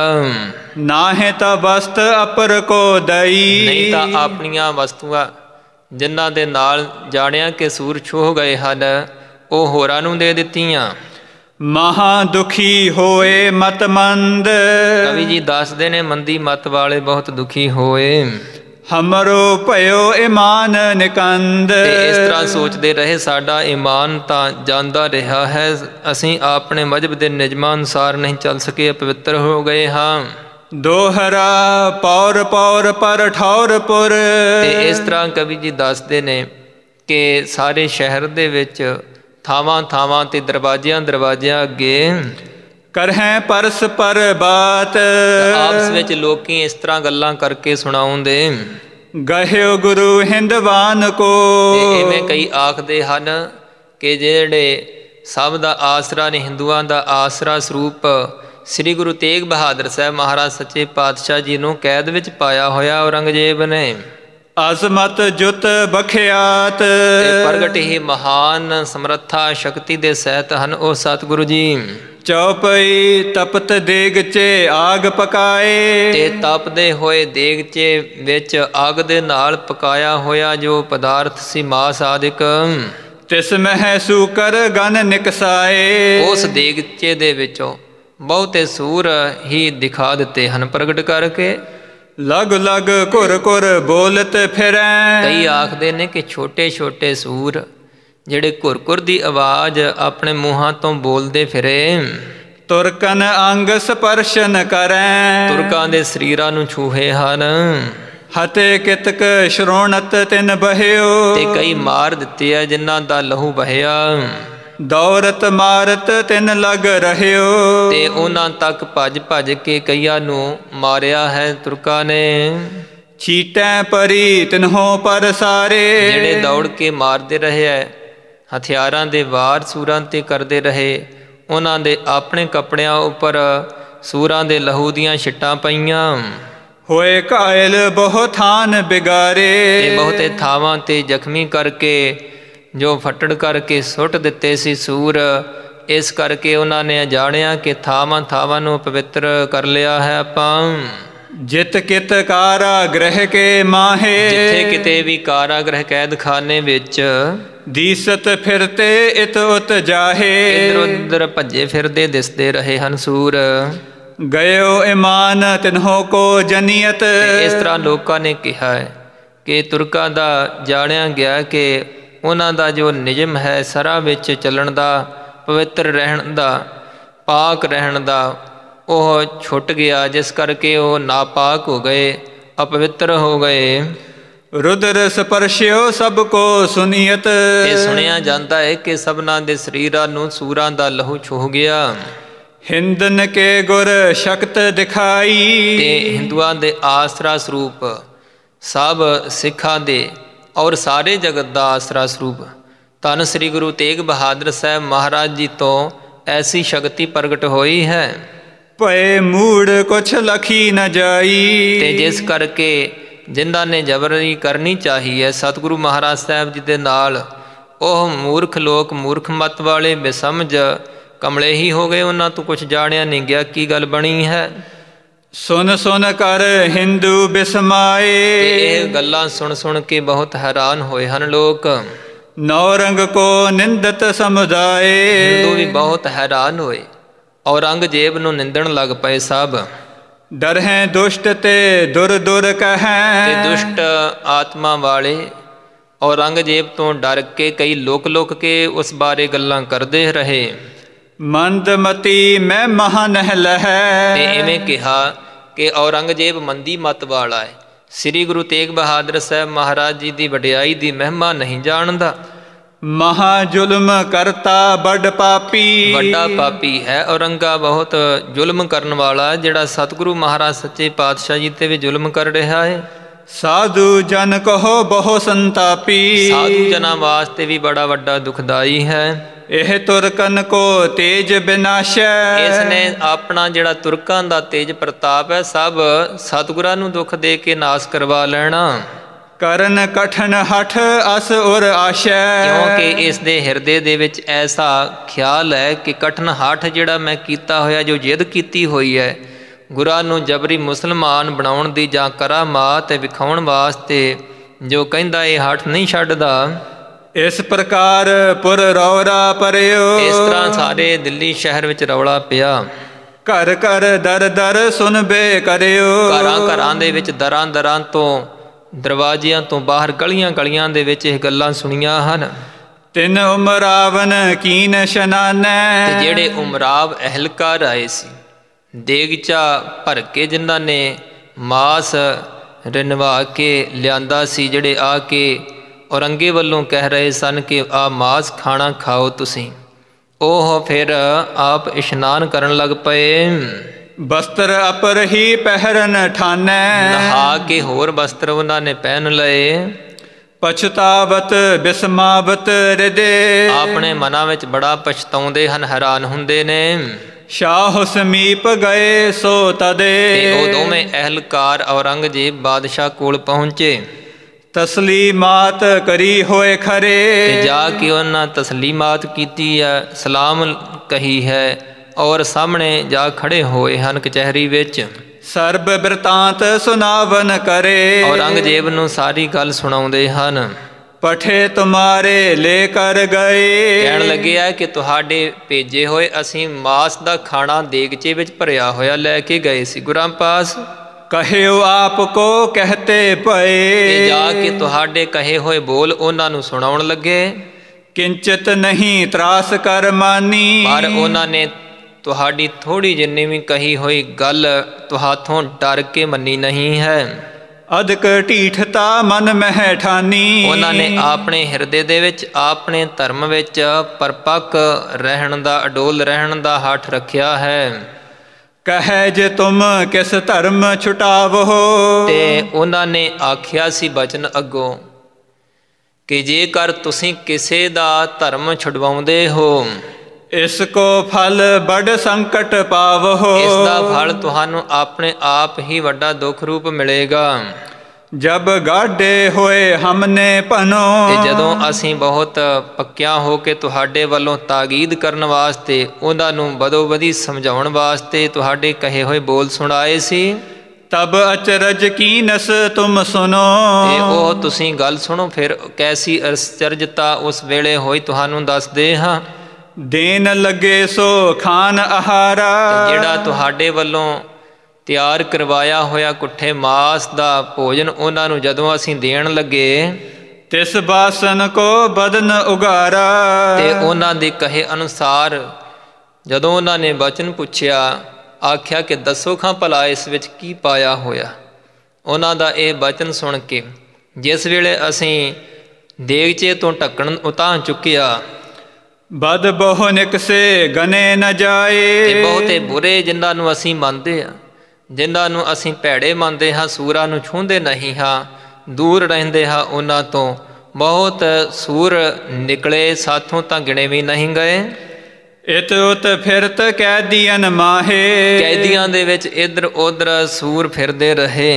ਨਾਹੇ ਤਾਂ ਵਸਤ ਅਪਰ ਕੋ ਦਈ। ਨਹੀਂ ਤਾਂ ਆਪਣੀਆਂ ਵਸਤੂਆਂ ਜਿਨ੍ਹਾਂ ਦੇ ਨਾਲ ਜਾਣਿਆ ਕਿ ਸੂਰ ਛੋਹ ਗਏ ਹਨ, ਉਹ ਹੋਰਾਂ ਨੂੰ ਦੇ ਦਿੱਤੀਆਂ। ਮਹਾ ਦੁਖੀ ਹੋਏ ਮਤ ਮੰਦ। ਕਵੀ ਜੀ ਦੱਸਦੇ ਨੇ ਮੰਦੀ ਮਤ ਵਾਲੇ ਬਹੁਤ ਦੁਖੀ ਹੋਏ। ਹਮਰੋ ਭਇਓ ਈਮਾਨ ਨਿਕੰਦ। ਤੇ ਇਸ ਤਰ੍ਹਾਂ ਸੋਚਦੇ ਰਹੇ ਸਾਡਾ ਈਮਾਨ ਤਾਂ ਜਾਂਦਾ ਰਿਹਾ ਹੈ, ਅਸੀਂ ਆਪਣੇ ਮਜ਼ਹਬ ਦੇ ਨਿਯਮਾਂ ਅਨੁਸਾਰ ਨਹੀਂ ਚੱਲ ਸਕੇ, ਅਪਵਿੱਤਰ ਹੋ ਗਏ ਹਾਂ। ਦੋਹਰਾ ਪੌਰ ਪੌਰ ਪਰ ਠੌਰਪੁਰ। ਤੇ ਇਸ ਤਰ੍ਹਾਂ ਕਵੀ ਜੀ ਦੱਸਦੇ ਨੇ ਕਿ ਸਾਰੇ ਸ਼ਹਿਰ ਦੇ ਵਿੱਚ ਥਾਵਾਂ ਥਾਵਾਂ ਤੇ ਦਰਵਾਜ਼ਿਆਂ ਅੱਗੇ ਕਰਹਿ ਪਰਸਪਰ ਬਾਤ। ਆਪਸ ਵਿੱਚ ਲੋਕੀ ਇਸ ਤਰ੍ਹਾਂ ਗੱਲਾਂ ਕਰਕੇ ਸੁਣਾਉਂਦੇ। ਗਹਿਓ ਗੁਰੂ ਹਿੰਦਵਾਨ ਕੋ। ਇਵੇਂ ਕਈ ਆਖਦੇ ਹਨ ਕਿ ਜਿਹੜੇ ਸਭ ਦਾ ਆਸਰਾ ਨੇ, ਹਿੰਦੂਆਂ ਦਾ ਆਸਰਾ ਸਰੂਪ ਸ੍ਰੀ ਗੁਰੂ ਤੇਗ ਬਹਾਦਰ ਸਾਹਿਬ ਮਹਾਰਾਜ ਸੱਚੇ ਪਾਤਸ਼ਾਹ ਜੀ ਨੂੰ ਕੈਦ ਵਿੱਚ ਪਾਇਆ ਹੋਇਆ ਔਰੰਗਜ਼ੇਬ ਨੇ। ਅਜ਼ਮਤ ਜੁਤ ਬਖਿਆਤ, ਤੇ ਪ੍ਰਗਟ ਹੀ ਮਹਾਨ ਸਮਰੱਥਾ ਸ਼ਕਤੀ ਦੇ ਸਹਿਤ ਹਨ ਉਹ ਸਤਿਗੁਰੂ ਜੀ। ਚੌਪਈ ਤਪਤ ਦੇਗਚੇ ਆਗ ਪਕਾਏ, ਤੇ ਤਪਦੇ ਹੋਏ ਦੇਗਚੇ ਵਿੱਚ ਅੱਗ ਦੇ ਨਾਲ ਪਕਾਇਆ ਹੋਇਆ ਜੋ ਪਦਾਰਥ ਸੀ ਮਾਸ ਆਦਿਕ, ਤਿਸ ਮਹਿ ਸੂਕਰ ਗਨ ਨਿਕਸਾਏ। ਉਸ ਦੇਗਚੇ ਦੇ ਵਿੱਚੋਂ ਬਹੁਤੇ ਸੂਰ ਹੀ ਦਿਖਾ ਦਿੱਤੇ ਹਨ ਪ੍ਰਗਟ ਕਰਕੇ। ਲਗ ਲਗ ਘੁਰ ਘੁਰ ਬੋਲਤ ਫਿਰੈ, ਕਈ ਆਖਦੇ ਨੇ ਕਿ ਛੋਟੇ ਛੋਟੇ ਸੂਰ ਜਿਹੜੇ ਘੁਰ ਘੁਰ ਦੀ ਆਵਾਜ਼ ਆਪਣੇ ਮੂੰਹਾਂ ਤੋਂ ਬੋਲਦੇ ਫਿਰੇ। ਤੁਰਕਨ ਅੰਗ ਸਪਰਸ਼ਨ ਕਰੈ, ਤੁਰਕਾਂ ਦੇ ਸਰੀਰਾਂ ਨੂੰ ਛੂਹੇ ਹਨ। ਹਤੇ ਕਿਤਕ ਸ਼ਰੋਣਤ ਤਿਨ ਬਹਿਓ, ਤੇ ਕਈ ਮਾਰ ਦਿੱਤੇ ਆ ਜਿਨ੍ਹਾਂ ਦਾ ਲਹੂ ਬਹਿਆ। ਦੌਰਤ ਮਾਰਤ ਤਿਨ ਲਗ ਰਹਿਓ, ਤੇ ਉਹਨਾਂ ਤੱਕ ਭੱਜ ਭੱਜ ਕੇ ਕਈਆਂ ਨੂੰ ਮਾਰਿਆ ਹੈ ਤੁਰਕਾਂ ਨੇ। ਛੀਟੈ ਪਰੀ ਤਿਨਹੋਂ ਪਰ ਸਾਰੇ, ਜਿਹੜੇ ਦੌੜ ਕੇ ਮਾਰਦੇ ਰਹੇ ਹੈ, ਹਥਿਆਰਾਂ ਦੇ ਵਾਰ ਸੂਰਾਂ ਤੇ ਕਰਦੇ ਰਹੇ, ਉਹਨਾਂ ਦੇ ਆਪਣੇ ਕੱਪੜਿਆਂ ਉੱਪਰ ਸੂਰਾਂ ਦੇ ਲਹੂ ਦੀਆਂ ਛਿੱਟਾਂ ਪਈਆਂ। ਹੋਏ ਘਾਇਲ ਬਹੁ ਥਾਨ ਬਿਗਾਰੇ, ਤੇ ਬਹੁਤੇ ਥਾਵਾਂ ਤੇ ਜ਼ਖਮੀ ਕਰਕੇ ਜੋ ਫੱਟੜ ਕਰਕੇ ਸੁੱਟ ਦਿੱਤੇ ਸੀ ਸੂਰ। ਇਸ ਕਰਕੇ ਉਹਨਾਂ ਨੇ ਜਾਣਿਆ ਕਿ ਥਾਵਾਂ ਥਾਵਾਂ ਨੂੰ ਪਵਿੱਤਰ ਕਰ ਲਿਆ ਹੈ ਆਪਾਂ। ਜਿਤ ਕਿਤ ਕਾਰਾ ਗ੍ਰਹਿ ਕੇ ਮਾਹੇ, ਜਿੱਥੇ ਕਿਤੇ ਵੀ ਕਾਰਾਗ੍ਰਹਿ ਕੈਦਖਾਨੇ ਵਿੱਚ ਦੀਸਤ ਫਿਰਤੇ ਇਤ ਉਤ ਜਾਹੇ, ਇੱਧਰ ਉੱਧਰ ਭੱਜੇ ਫਿਰਦੇ ਦਿਸਦੇ ਰਹੇ ਹਨ ਸੂਰ। ਗਇਓ ਇਮਾਨ ਤਿਨਹੋਂ ਕੋ ਜਨੀਅਤ, ਇਸ ਤਰ੍ਹਾਂ ਲੋਕਾਂ ਨੇ ਕਿਹਾ ਹੈ ਕਿ ਤੁਰਕਾਂ ਦਾ ਜਾਣਿਆ ਗਿਆ ਕਿ ਉਹਨਾਂ ਦਾ ਜੋ ਨਿਯਮ ਹੈ ਸਰਾਂ ਵਿੱਚ ਚੱਲਣ ਦਾ, ਪਵਿੱਤਰ ਰਹਿਣ ਦਾ, ਪਾਕ ਰਹਿਣ ਦਾ, ਉਹ ਛੁੱਟ ਗਿਆ, ਜਿਸ ਕਰਕੇ ਉਹ ਨਾਪਾਕ ਹੋ ਗਏ, ਅਪਵਿੱਤਰ ਹੋ ਗਏ। ਰੁਦਰ ਸਪਰਸ਼ਿਓ ਸਭ ਕੋ ਸੁਨੀਅਤ, ਇਹ ਸੁਣਿਆ ਜਾਂਦਾ ਹੈ ਕਿ ਸਭਨਾਂ ਦੇ ਸਰੀਰਾਂ ਨੂੰ ਸੂਰਾਂ ਦਾ ਲਹੂ ਛੂਹ ਗਿਆ। ਹਿੰਦਨ ਕੇ ਗੁਰ ਸ਼ਕਤ ਦਿਖਾਈ, ਤੇ ਹਿੰਦੂਆਂ ਦੇ ਆਸਰਾ ਸਰੂਪ ਸਭ ਸਿੱਖਾਂ ਦੇ ਔਰ ਸਾਰੇ ਜਗਤ ਦਾ ਆਸਰਾ ਸਰੂਪ ਧੰਨ ਸ੍ਰੀ ਗੁਰੂ ਤੇਗ ਬਹਾਦਰ ਸਾਹਿਬ ਮਹਾਰਾਜ ਜੀ ਤੋਂ ਐਸੀ ਸ਼ਕਤੀ ਪ੍ਰਗਟ ਹੋਈ ਹੈ। ਭਏ ਮੂੜ ਕੁਛ ਲਖੀ ਨ ਜਾਈ, ਤੇ ਜਿਸ ਕਰਕੇ ਜਿਨ੍ਹਾਂ ਨੇ ਜਬਰੀ ਕਰਨੀ ਚਾਹੀ ਹੈ ਸਤਿਗੁਰੂ ਮਹਾਰਾਜ ਸਾਹਿਬ ਜੀ ਦੇ ਨਾਲ, ਉਹ ਮੂਰਖ ਲੋਕ, ਮੂਰਖ ਮਤ ਵਾਲੇ ਬੇਸਮਝ ਕਮਲੇ ਹੀ ਹੋ ਗਏ। ਉਹਨਾਂ ਤੋਂ ਕੁਛ ਜਾਣਿਆ ਨਹੀਂ ਗਿਆ ਕੀ ਗੱਲ ਬਣੀ ਹੈ। ਸੁਨ ਸੁਨ ਕਰ ਹਿੰਦੂ ਬਿਸਮਾਏ, ਤੇ ਇਹ ਗੱਲਾਂ ਸੁਣ ਸੁਣ ਕੇ ਬਹੁਤ ਹੈਰਾਨ ਹੋਏ ਹਨ ਲੋਕ। ਨੌਰੰਗ ਕੋ ਨਿੰਦਤ ਸਮੁਦਾਏ, ਹਿੰਦੂ ਵੀ ਬਹੁਤ ਹੈਰਾਨ ਹੋਏ, ਔਰੰਗਜ਼ੇਬ ਨੂੰ ਨਿੰਦਣ ਲੱਗ ਪਏ ਸਭ। ਡਰਹਿ ਦੁਸ਼ਟ ਤੇ ਦੁਰ ਦੁਰ ਕਹੈ, ਤੇ ਦੁਸ਼ਟ ਆਤਮਾ ਵਾਲੇ ਔਰੰਗਜ਼ੇਬ ਤੋਂ ਡਰ ਕੇ ਕਈ ਲੁਕ ਲੁਕ ਕੇ ਉਸ ਬਾਰੇ ਗੱਲਾਂ ਕਰਦੇ ਰਹੇ। ਮੰਦਮਤੀ ਮੈਂ ਮਹਾ ਨਹਿ ਲਹੈ, ਤੇ ਇਵੇਂ ਕਿਹਾ ਕਿ ਔਰੰਗਜ਼ੇਬ ਮੰਦੀ ਮਤ ਵਾਲਾ ਹੈ, ਸ੍ਰੀ ਗੁਰੂ ਤੇਗ ਬਹਾਦਰ ਸਾਹਿਬ ਮਹਾਰਾਜ ਜੀ ਦੀ ਵਡਿਆਈ ਦੀ ਮਹਿਮਾ ਨਹੀਂ ਜਾਣਦਾ। ਮਹਾ ਜ਼ੁਲਮ ਕਰਤਾ ਬੜ ਪਾਪੀ, ਵੱਡਾ ਪਾਪੀ ਹੈ ਔਰੰਗਾ, ਬਹੁਤ ਜ਼ੁਲਮ ਕਰਨ ਵਾਲਾ, ਜਿਹੜਾ ਸਤਿਗੁਰੂ ਮਹਾਰਾਜ ਸੱਚੇ ਪਾਤਸ਼ਾਹ ਜੀ ਤੇ ਵੀ ਜ਼ੁਲਮ ਕਰ ਰਿਹਾ ਹੈ। ਸਾਧੂ ਜਨ ਕਹੋ ਬਹੁ ਸੰਤਾਪੀ, ਸਾਧੂ ਜਨਾਂ ਵਾਸਤੇ ਵੀ ਬੜਾ ਵੱਡਾ ਦੁਖਦਾਈ ਹੈ। ਇਹ ਤੁਰਕਨ ਕੋ ਤੇਜ ਬਿਨਾਸ਼ੈ, ਇਸ ਨੇ ਆਪਣਾ ਜਿਹੜਾ ਤੁਰਕਾਂ ਦਾ ਤੇਜ ਪ੍ਰਤਾਪ ਹੈ ਸਭ ਸਤਿਗੁਰਾਂ ਨੂੰ ਦੁੱਖ ਦੇ ਕੇ ਨਾਸ ਕਰਵਾ ਲੈਣਾ। ਕਰਨ ਕਠਨ ਹਠ ਅਸ ਉਰ ਆਸ਼ੈ, ਕਿਉਂਕਿ ਇਸ ਦੇ ਹਿਰਦੇ ਦੇ ਵਿੱਚ ਐਸਾ ਖਿਆਲ ਹੈ ਕਿ ਕਠਨ ਹਠ ਜਿਹੜਾ ਮੈਂ ਕੀਤਾ ਹੋਇਆ, ਜੋ ਜਿੱਦ ਕੀਤੀ ਹੋਈ ਹੈ ਗੁਰਾਂ ਨੂੰ ਜਬਰੀ ਮੁਸਲਮਾਨ ਬਣਾਉਣ ਦੀ ਜਾਂ ਕਰਾਮਾਤ ਵਿਖਾਉਣ ਵਾਸਤੇ, ਜੋ ਕਹਿੰਦਾ ਇਹ ਹਠ ਨਹੀਂ ਛੱਡਦਾ। ਇਸ ਪ੍ਰਕਾਰ ਪੁਰ ਰੌਰਾ ਪਰਿਓ, ਇਸ ਤਰ੍ਹਾਂ ਸਾਰੇ ਦਿੱਲੀ ਸ਼ਹਿਰ ਵਿੱਚ ਰੌਲਾ ਪਿਆ। ਘਰ ਘਰ ਦਰ ਦਰ ਸੁਨਬੇ ਕਰਿਓ, ਘਰਾਂ ਘਰਾਂ ਦੇ ਵਿੱਚ, ਦਰਾਂ ਦਰਾਂ ਤੋਂ, ਦਰਵਾਜ਼ਿਆਂ ਤੋਂ ਬਾਹਰ, ਗਲੀਆਂ ਗਲੀਆਂ ਦੇ ਵਿੱਚ ਇਹ ਗੱਲਾਂ ਸੁਣੀਆਂ ਹਨ। ਤਿੰਨ ਉਮਰਾਵਨ ਕੀਨ ਸ਼ਨਾਨੈ, ਤੇ ਜਿਹੜੇ ਉਮਰਾਵ ਅਹਿਲਕਾਰ ਆਏ ਸੀ, ਦੇਗਚਾ ਭਰ ਕੇ ਜਿਨ੍ਹਾਂ ਨੇ ਮਾਸ ਰਨਵਾ ਕੇ ਲਿਆਂਦਾ ਸੀ, ਜਿਹੜੇ ਆ ਕੇ ਔਰੰਗੇ ਵੱਲੋਂ ਕਹਿ ਰਹੇ ਸਨ ਕਿ ਆ ਮਾਸ ਖਾਣਾ ਖਾਓ ਤੁਸੀਂ, ਉਹ ਫਿਰ ਆਪ ਇਸ਼ਨਾਨ ਕਰਨ ਲੱਗ ਪਏ। ਬਸਤਰ ਅਪਰ ਹੀ ਪਹਿਰਨ ਠਾਨੈ। ਨਹਾ ਕੇ ਹੋਰ ਬਸਤਰ ਉਹਨਾਂ ਨੇ ਪਹਿਨ ਲਏ। ਪਛਤਾਵਤ ਬਿਸਮਾਵਤ ਹਿਰਦੇ, ਆਪਣੇ ਮਨਾਂ ਵਿੱਚ ਬੜਾ ਪਛਤਾਉਂਦੇ ਹਨ, ਹੈਰਾਨ ਹੁੰਦੇ ਨੇ। ਸ਼ਾਹ ਸਮੀਪ ਗਏ ਸੋ ਤਦੇ, ਤੇ ਉਹ ਦੋਵੇਂ ਅਹਿਲਕਾਰ ਔਰੰਗਜ਼ੇਬ ਬਾਦਸ਼ਾਹ ਕੋਲ ਪਹੁੰਚੇ। ਤਸਲੀਮਾਤ ਕਰੀ ਹੋਏ ਖਰੇ, ਤੇ ਜਾ ਕੇ ਉਹਨਾਂ ਤਸਲੀਮਾਤ ਕੀਤੀ ਹੈ, ਸਲਾਮ ਕਹੀ ਹੈ, ਔਰ ਸਾਹਮਣੇ ਜਾ ਖੜੇ ਹੋਏ ਹਨ ਕਚਹਿਰੀ ਵਿੱਚ। ਸਰਬ ਬਿਰਤਾਂਤ ਸੁਨਾਵਨ ਕਰੇ, ਔਰੰਗਜ਼ੇਬ ਨੂੰ ਸਾਰੀ ਗੱਲ ਸੁਣਾਉਂਦੇ ਹਨ। ਪਠੇ ਤੁਮਾਰੇ ਲੈ ਕਰ ਗਏ, ਕਹਿਣ ਲੱਗੇ ਆ ਕਿ ਤੁਹਾਡੇ ਭੇਜੇ ਹੋਏ ਅਸੀਂ ਮਾਸ ਦਾ ਖਾਣਾ ਦੇਗਚੇ ਵਿੱਚ ਭਰਿਆ ਹੋਇਆ ਲੈ ਕੇ ਗਏ ਸੀ ਗੁਰਾਂ ਪਾਸ। ਕਹਿਓ ਆਪ ਕੋ ਕਹਤੇ ਪਏ, ਤੇ ਜਾ ਕੇ ਤੁਹਾਡੇ ਕਹੇ ਹੋਏ ਬੋਲ ਉਹਨਾਂ ਨੂੰ ਸੁਣਾਉਣ ਲੱਗੇ। ਕਿੰਚਿਤ ਨਹੀਂ ਤਰਾਸ ਕਰ ਮਾਨੀ, ਪਰ ਉਹਨਾਂ ਨੇ ਤੁਹਾਡੀ ਥੋੜ੍ਹੀ ਜਿੰਨੀ ਵੀ ਕਹੀ ਹੋਈ ਗੱਲ ਤੁਹਾਥੋਂ ਡਰ ਕੇ ਮੰਨੀ ਨਹੀਂ ਹੈ। ਅਧਿਕ ਢੀਠਤਾ ਮਨ ਮਹਿ ਠਾਨੀ, ਉਹਨਾਂ ਨੇ ਆਪਣੇ ਹਿਰਦੇ ਦੇ ਵਿੱਚ ਆਪਣੇ ਧਰਮ ਵਿੱਚ ਪਰਪੱਕ ਰਹਿਣ ਦਾ, ਅਡੋਲ ਰਹਿਣ ਦਾ ਹੱਠ ਰੱਖਿਆ ਹੈ। ਕਹੈ ਜੇ ਤੁਮ ਕਿਸ ਧਰਮ ਛੁਟਾਵੋ, ਤੇ ਉਹਨਾਂ ਨੇ ਆਖਿਆ ਸੀ ਬਚਨ ਅੱਗੋਂ ਕਿ ਜੇਕਰ ਤੁਸੀਂ ਕਿਸੇ ਦਾ ਧਰਮ ਛੁਡਵਾਉਂਦੇ ਹੋ, ਇਸ ਕੋ ਫਲ ਬੜ ਸੰਕਟ ਪਾਵੋ, ਇਸ ਦਾ ਫਲ ਤੁਹਾਨੂੰ ਆਪਣੇ ਆਪ ਹੀ ਵੱਡਾ ਦੁੱਖ ਰੂਪ ਮਿਲੇਗਾ। ਜਬ ਗਾਢੇ ਹੋਏ ਹਮਨੇ ਭਨੋ, ਤੇ ਜਦੋਂ ਅਸੀਂ ਬਹੁਤ ਪੱਕਿਆਂ ਹੋ ਕੇ ਤੁਹਾਡੇ ਵੱਲੋਂ ਤਾਕੀਦ ਕਰਨ ਵਾਸਤੇ, ਉਹਨਾਂ ਨੂੰ ਬਦੋ ਬਦੀ ਸਮਝਾਉਣ ਵਾਸਤੇ ਤੁਹਾਡੇ ਕਹੇ ਹੋਏ ਬੋਲ ਸੁਣਾਏ ਸੀ। ਤਬ ਅਚਰਜ ਕੀਨਸ ਤੁਮ ਸੁਨੋ, ਤੇ ਉਹ ਤੁਸੀਂ ਗੱਲ ਸੁਣੋ ਫਿਰ ਕੈਸੀ ਅਚਰਜਤਾ ਉਸ ਵੇਲੇ ਹੋਈ ਤੁਹਾਨੂੰ ਦੱਸਦੇ ਹਾਂ। ਦੇਨ ਲੱਗੇ ਸੋ ਖਾਨ ਆਹਾਰਾ, ਜਿਹੜਾ ਤੁਹਾਡੇ ਵੱਲੋਂ ਤਿਆਰ ਕਰਵਾਇਆ ਹੋਇਆ ਕੁੱਠੇ ਮਾਸ ਦਾ ਭੋਜਨ ਉਹਨਾਂ ਨੂੰ ਜਦੋਂ ਅਸੀਂ ਦੇਣ ਲੱਗੇ, ਤਿਸ ਬਾਸਨ ਕੋ ਬਦਨ ਉਗਾਰਾ, ਤੇ ਉਹਨਾਂ ਦੇ ਕਹੇ ਅਨੁਸਾਰ ਜਦੋਂ ਉਹਨਾਂ ਨੇ ਬਚਨ ਪੁੱਛਿਆ, ਆਖਿਆ ਕਿ ਦੱਸੋ ਖਾਂ ਭਲਾ ਇਸ ਵਿੱਚ ਕੀ ਪਾਇਆ ਹੋਇਆ। ਉਹਨਾਂ ਦਾ ਇਹ ਬਚਨ ਸੁਣ ਕੇ ਜਿਸ ਵੇਲੇ ਅਸੀਂ ਦੇਗਚੇ ਤੋਂ ਢੱਕਣ ਉਤਾਂਹ ਚੁੱਕਿਆ, ਬਦ ਬਹੁ ਨਿਕਸੇ ਗਨੇ ਨ ਜਾਏ, ਤੇ ਬਹੁਤੇ ਬੁਰੇ ਜਿਨ੍ਹਾਂ ਨੂੰ ਅਸੀਂ ਮੰਨਦੇ ਹਾਂ, ਜਿਨ੍ਹਾਂ ਨੂੰ ਅਸੀਂ ਭੈੜੇ ਮੰਨਦੇ ਹਾਂ, ਸੂਰਾਂ ਨੂੰ ਛੂੰਹਦੇ ਨਹੀਂ ਹਾਂ, ਦੂਰ ਰਹਿੰਦੇ ਹਾਂ ਉਹਨਾਂ ਤੋਂ, ਬਹੁਤ ਸੂਰ ਨਿਕਲੇ, ਸਾਥੋਂ ਤਾਂ ਗਿਣੇ ਵੀ ਨਹੀਂ ਗਏ। ਇਤ ਉਤ ਫਿਰਤ ਕੈਦੀਆਂ ਮਾਹੇ, ਕੈਦੀਆਂ ਦੇ ਵਿੱਚ ਇੱਧਰ ਉੱਧਰ ਸੂਰ ਫਿਰਦੇ ਰਹੇ।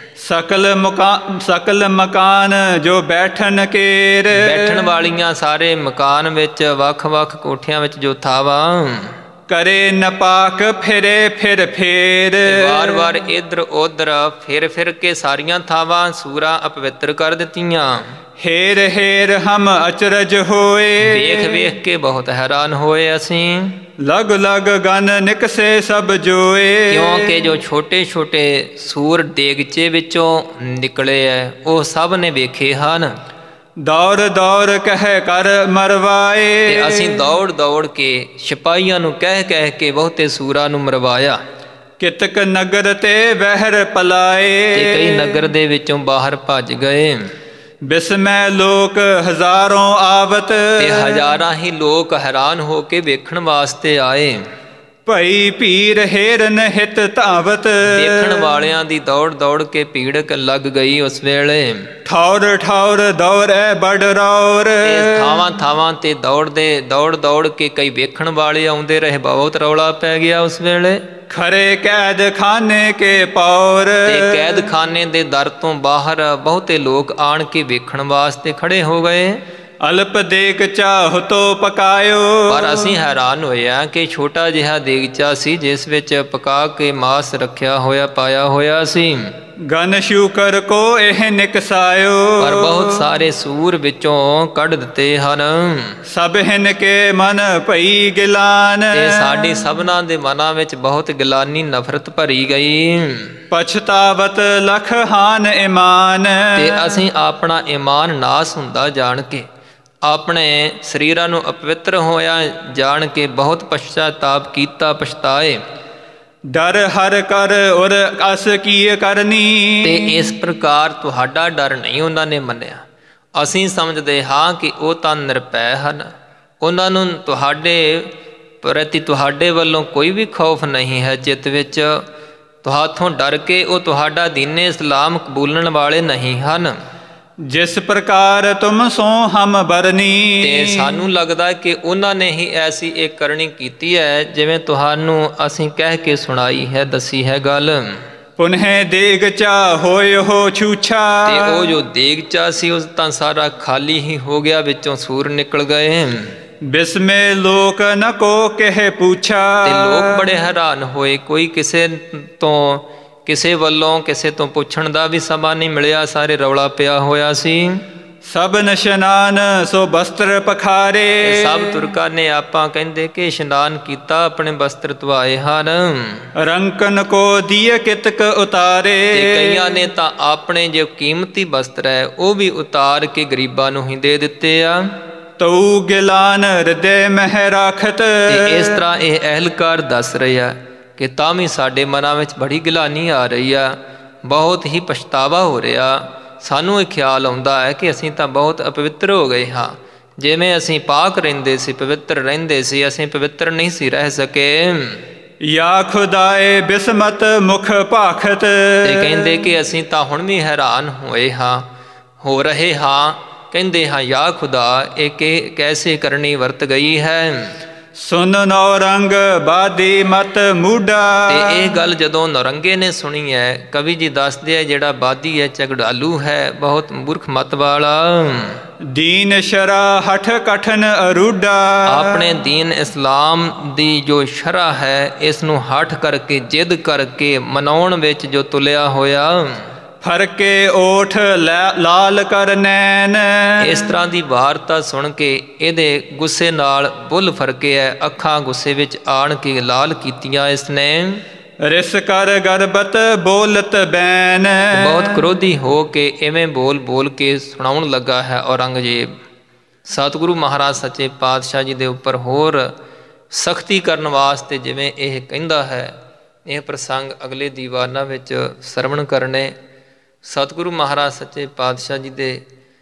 ਸਕਲ ਮਕਾਨ ਜੋ ਬੈਠਣ ਕੇਰ, ਬੈਠਣ ਵਾਲੀਆਂ ਸਾਰੇ ਮਕਾਨ ਵਿੱਚ, ਵੱਖ ਵੱਖ ਕੋਠਿਆਂ ਵਿੱਚ ਜੋ ਥਾਵਾਂ, ਕਰੇ ਨਪਾਕ ਫਿਰੇ ਫਿਰ ਫੇਰ, ਵਾਰ ਵਾਰ ਇੱਧਰ ਉੱਧਰ ਫਿਰ ਫਿਰ ਕੇ ਸਾਰੀਆਂ ਥਾਵਾਂ ਸੂਰਾਂ ਅਪਵਿੱਤਰ ਕਰ ਦਿੱਤੀਆਂ। ਹੇਰ ਹੇਰ ਹਮ ਅਚਰਜ ਹੋਏ, ਵੇਖ ਵੇਖ ਕੇ ਬਹੁਤ ਹੈਰਾਨ ਹੋਏ ਅਸੀਂ। ਲਗ ਲਗ ਗਨ ਨਿਕਸੇ ਸਭ ਜੋਏ, ਕਿਉਂਕਿ ਜੋ ਛੋਟੇ ਛੋਟੇ ਸੂਰ ਦੇਗਚੇ ਵਿੱਚੋਂ ਨਿਕਲੇ ਐ ਉਹ ਸਭ ਨੇ ਵੇਖੇ ਹਨ। ਦੌੜ ਦੌੜ ਕਹਿ ਕਰ ਮਰਵਾਏ, ਤੇ ਅਸੀਂ ਦੌੜ ਦੌੜ ਕੇ ਸਿਪਾਹੀਆਂ ਨੂੰ ਕਹਿ ਕਹਿ ਕੇ ਬਹੁਤੇ ਸੂਰਾਂ ਨੂੰ ਮਰਵਾਇਆ। ਕਿਤਕ ਨਗਰ ਤੇ ਬਹਿਰ ਪਲਾਏ, ਤੇ ਕਈ ਨਗਰ ਦੇ ਵਿੱਚੋਂ ਬਾਹਰ ਭੱਜ ਗਏ। ਬਿਸਮੈ ਲੋਕ ਹਜ਼ਾਰੋਂ ਆਵਤ, ਤੇ ਹਜ਼ਾਰਾਂ ਹੀ ਲੋਕ ਹੈਰਾਨ ਹੋ ਕੇ ਵੇਖਣ ਵਾਸਤੇ ਆਏ। ਭਈ ਭੀੜ ਹੇਰਨ ਹਿਤ ਧਾਵਤ, ਵੇਖਣ ਵਾਲਿਆਂ ਦੀ ਦੌੜ ਦੌੜ ਕੇ ਭੀੜ ਲੱਗ ਗਈ ਉਸ ਵੇਲੇ। ਠੌਰ ਠੌਰ ਦੌੜੈ ਬੜ ਰੌਰ, ਥਾਵਾਂ ਥਾਵਾਂ ਤੇ ਦੌੜਦੇ ਦੌੜ ਦੌੜ ਕੇ ਕਈ ਵੇਖਣ ਵਾਲੇ ਆਉਂਦੇ ਰਹੇ, ਬਹੁਤ ਰੌਲਾ ਪੈ ਗਿਆ ਉਸ ਵੇਲੇ। ਖਰੇ ਕੈਦ ਖਾਨੇ ਕੇ ਪੌਰ, ਤੇ ਕੈਦ ਖਾਨੇ ਦੇ ਦਰ ਤੋਂ ਬਾਹਰ ਬਹੁਤੇ ਲੋਕ ਆਣ ਕੇ ਵੇਖਣ ਵਾਸਤੇ ਖੜੇ ਹੋ ਗਏ। ਅਲਪ ਦੇਗ ਚਾਹ ਤੋ ਪਕਾਇਓ, ਪਰ ਅਸੀਂ ਹੈਰਾਨ ਹੋਇਆ ਕਿ ਛੋਟਾ ਜਿਹਾ ਦੇਗਚਾ ਸੀ ਜਿਸ ਵਿੱਚ ਪਕਾ ਕੇ ਮਾਸ ਰੱਖਿਆ ਹੋਇਆ ਪਾਇਆ ਹੋਇਆ ਸੀ। ਗਨ ਸ਼ੂਕਰ ਕੋ ਇਹ ਨਿਕਸਾਇਓ, ਪਰ ਬਹੁਤ ਸਾਰੇ ਸੂਰ ਵਿੱਚੋਂ ਕੱਢ ਦਿੱਤੇ ਹਨ। ਸਭ ਹਿਨ ਕੇ ਮਨ ਭਈ ਗਿਲਾਨ, ਤੇ ਸਾਡੀ ਸਭਨਾਂ ਦੇ ਮਨਾਂ ਵਿੱਚ ਬਹੁਤ ਗਿਲਾਨੀ ਨਫ਼ਰਤ ਭਰੀ ਗਈ। ਪਛਤਾਵਤ ਲਖ ਹਾਨ ਈਮਾਨ, ਤੇ ਅਸੀਂ ਆਪਣਾ ਈਮਾਨ ਨਾਸ ਹੁੰਦਾ ਜਾਣ ਕੇ, ਆਪਣੇ ਸਰੀਰਾਂ ਨੂੰ ਅਪਵਿੱਤਰ ਹੋਇਆ ਜਾਣ ਕੇ ਬਹੁਤ ਪਛਤਾਤਾਪ ਕੀਤਾ, ਪਛਤਾਏ। ਡਰ ਹਰ ਕਰ ਔਰ ਅਸ ਕੀ ਕਰਨੀ, ਤੇ ਇਸ ਪ੍ਰਕਾਰ ਤੁਹਾਡਾ ਡਰ ਨਹੀਂ ਉਹਨਾਂ ਨੇ ਮੰਨਿਆ। ਅਸੀਂ ਸਮਝਦੇ ਹਾਂ ਕਿ ਉਹ ਤਾਂ ਨਿਰਭੈ ਹਨ, ਉਹਨਾਂ ਨੂੰ ਤੁਹਾਡੇ ਪ੍ਰਤੀ ਤੁਹਾਡੇ ਵੱਲੋਂ ਕੋਈ ਵੀ ਖੌਫ ਨਹੀਂ ਹੈ ਚਿੱਤ ਵਿੱਚ, ਤੁਹਾਥੋਂ ਡਰ ਕੇ ਉਹ ਤੁਹਾਡਾ ਦੀਨੇ ਇਸਲਾਮ ਕਬੂਲਣ ਵਾਲੇ ਨਹੀਂ ਹਨ। ਜਿਸ ਪ੍ਰਕਾਰ ਤੁਮ ਸੋ ਹਮ ਬਰਨੀ, ਤੇ ਸਾਨੂੰ ਲੱਗਦਾ ਕਿ ਉਹਨਾਂ ਨੇ ਹੀ ਐਸੀ ਇਹ ਕਰਨੀ ਕੀਤੀ ਹੈ ਜਿਵੇਂ ਤੁਹਾਨੂੰ ਅਸੀਂ ਕਹਿ ਕੇ ਸੁਣਾਈ ਹੈ, ਦੱਸੀ ਹੈ ਗੱਲ। ਪੁਨਹਿ ਦੇਗਚਾ ਹੋਇ ਹੋ ਛੂਛਾ, ਤੇ ਉਹ ਜੋ ਦੇਗਚਾ ਸੀ ਉਸ ਤਾਂ ਸਾਰਾ ਖਾਲੀ ਹੀ ਹੋ ਗਿਆ, ਵਿੱਚੋਂ ਸੂਰ ਨਿਕਲ ਗਏ। ਬਿਸਮੇ ਲੋਕ ਨ ਕੋ ਕਹਿ ਪੁੱਛਾ, ਤੇ ਲੋਕ ਬੜੇ ਹੈਰਾਨ ਹੋਏ, ਕੋਈ ਕਿਸੇ ਤੋਂ ਕਿਸੇ ਵੱਲੋਂ ਕਿਸੇ ਤੋਂ ਪੁੱਛਣ ਦਾ ਵੀ ਸਮਾਂ ਨਹੀਂ ਮਿਲਿਆ, ਸਾਰੇ ਰੌਲਾ ਪਿਆ ਹੋਇਆ ਸੀ। ਸਭ ਇਸ਼ਨਾਨ ਸੋ ਬਸਤਰ ਪਖਾਰੇ, ਸਭ ਤੁਰਕਾਂ ਨੇ ਆਪਾਂ ਕਹਿੰਦੇ ਕਿ ਇਸ਼ਨਾਨ ਕੀਤਾ, ਆਪਣੇ ਬਸਤਰ ਧਵਾਏ ਹਨ। ਰੰਕਨ ਕੋ ਦੀਏ ਕਿਤਕ ਉਤਾਰੇ, ਤੇ ਕਈਆਂ ਨੇ ਤਾਂ ਆਪਣੇ ਜੋ ਕੀਮਤੀ ਬਸਤਰ ਹੈ ਉਹ ਵੀ ਉਤਾਰ ਕੇ ਗਰੀਬਾਂ ਨੂੰ ਹੀ ਦੇ ਦਿੱਤੇ ਆ। ਤਉ ਗਿਲਾਨ ਹਿਰਦੇ ਮਹਿ ਰਾਖਤ, ਤੇ ਇਸ ਤਰ੍ਹਾਂ ਇਹ ਅਹਿਲਕਾਰ ਦੱਸ ਰਿਹਾ ਕਿ ਤਾਂ ਵੀ ਸਾਡੇ ਮਨਾਂ ਵਿੱਚ ਬੜੀ ਗਿਲਾਨੀ ਆ ਰਹੀ ਆ, ਬਹੁਤ ਹੀ ਪਛਤਾਵਾ ਹੋ ਰਿਹਾ। ਸਾਨੂੰ ਇਹ ਖਿਆਲ ਆਉਂਦਾ ਹੈ ਕਿ ਅਸੀਂ ਤਾਂ ਬਹੁਤ ਅਪਵਿੱਤਰ ਹੋ ਗਏ ਹਾਂ। ਜਿਵੇਂ ਅਸੀਂ ਪਾਕ ਰਹਿੰਦੇ ਸੀ, ਪਵਿੱਤਰ ਰਹਿੰਦੇ ਸੀ, ਅਸੀਂ ਪਵਿੱਤਰ ਨਹੀਂ ਸੀ ਰਹਿ ਸਕੇ। ਯਾ ਖੁਦਾਏ ਬਿਸਮਤ ਮੁਖ ਭਾਖਤ, ਤੇ ਕਹਿੰਦੇ ਕਿ ਅਸੀਂ ਤਾਂ ਹੁਣ ਵੀ ਹੈਰਾਨ ਹੋਏ ਹਾਂ, ਹੋ ਰਹੇ ਹਾਂ। ਕਹਿੰਦੇ ਹਾਂ ਯਾ ਖੁਦਾ, ਇਹ ਕੈਸੇ ਕਰਨੀ ਵਰਤ ਗਈ ਹੈ। ਸੁਨ ਨੌਰੰਗ ਬਾਦੀ ਮਤ ਮੂਡਾ, ਤੇ ਇਹ ਗੱਲ ਜਦੋਂ ਨੌਰੰਗੇ ਨੇ ਸੁਣੀ ਹੈ, ਕਵੀ ਜੀ ਦੱਸਦੇ ਆ ਜਿਹੜਾ ਬਾਦੀ ਹੈ ਝਗੜਾਲੂ ਹੈ, ਬਹੁਤ ਮੂਰਖ ਮਤ ਵਾਲਾ। ਦੀਨ ਸ਼ਰਾ ਹਠ ਕਠਨ ਅਰੂਡਾ, ਆਪਣੇ ਦੀਨ ਇਸਲਾਮ ਦੀ ਜੋ ਸ਼ਰ੍ਹਾ ਹੈ ਇਸ ਨੂੰ ਹਠ ਕਰਕੇ ਜਿੱਦ ਕਰਕੇ ਮਨਾਉਣ ਵਿੱਚ ਜੋ ਤੁਲਿਆ ਹੋਇਆ। ਫਰਕੇ ਓਠ ਲਾਲ ਕਰ ਨੈਣ, ਇਸ ਤਰ੍ਹਾਂ ਦੀ ਵਾਰਤਾ ਸੁਣ ਕੇ ਇਹਦੇ ਗੁੱਸੇ ਨਾਲ ਬੁੱਲ ਫਰਕੇ ਹੈ, ਅੱਖਾਂ ਗੁੱਸੇ ਵਿੱਚ ਆਣ ਕੇ ਲਾਲ ਕੀਤੀਆਂ ਇਸਨੇ। ਰਿਸ ਕਰ ਗਰਬਤ ਬੋਲਤ ਬੈਨ, ਬਹੁਤ ਕ੍ਰੋਧੀ ਹੋ ਕੇ ਇਵੇਂ ਬੋਲ ਬੋਲ ਕੇ ਸੁਣਾਉਣ ਲੱਗਾ ਹੈ ਔਰੰਗਜ਼ੇਬ। ਸਤਿਗੁਰੂ ਮਹਾਰਾਜ ਸੱਚੇ ਪਾਤਸ਼ਾਹ ਜੀ ਦੇ ਉੱਪਰ ਹੋਰ ਸਖਤੀ ਕਰਨ ਵਾਸਤੇ ਜਿਵੇਂ ਇਹ ਕਹਿੰਦਾ ਹੈ, ਇਹ ਪ੍ਰਸੰਗ ਅਗਲੇ ਦੀਵਾਨਾਂ ਵਿੱਚ ਸਰਵਣ ਕਰਨੇ। ਸਤਿਗੁਰੂ ਮਹਾਰਾਜ ਸੱਚੇ ਪਾਤਸ਼ਾਹ ਜੀ ਦੇ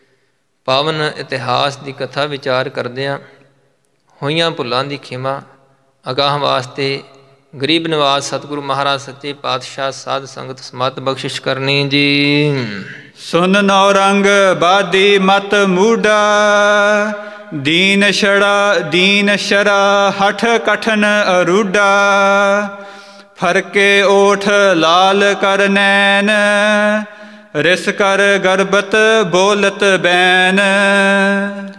ਪਾਵਨ ਇਤਿਹਾਸ ਦੀ ਕਥਾ ਵਿਚਾਰ ਕਰਦਿਆਂ ਹੋਈਆਂ ਭੁੱਲਾਂ ਦੀ ਖਿਮਾ ਅਗਾਹ ਵਾਸਤੇ ਗਰੀਬ ਨਿਵਾਸ ਸਤਿਗੁਰੂ ਮਹਾਰਾਜ ਸੱਚੇ ਪਾਤਸ਼ਾਹ ਸਾਧ ਸੰਗਤ ਸਮਤ ਬਖਸ਼ਿਸ਼ ਕਰਨੀ ਜੀ। ਸੁਨ ਨੌਰੰਗ ਬਾਦੀ ਮਤ ਮੂਡਾ, ਦੀਨ ਸ਼ਰਾ ਹਠ ਕਠਨ ਅਰੂਡਾ, ਫਰਕੇ ਓਠ ਲਾਲ ਕਰ ਨੈਣ, ਰਿਸ ਕਰ ਗਰਬਤ ਬੋਲਤ ਬੈਨ।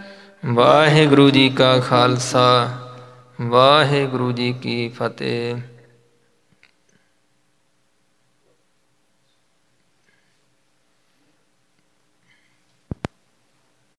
ਵਾਹਿਗੁਰੂ ਜੀ ਕਾ ਖਾਲਸਾ, ਵਾਹਿਗੁਰੂ ਜੀ ਕੀ ਫਤਿਹ।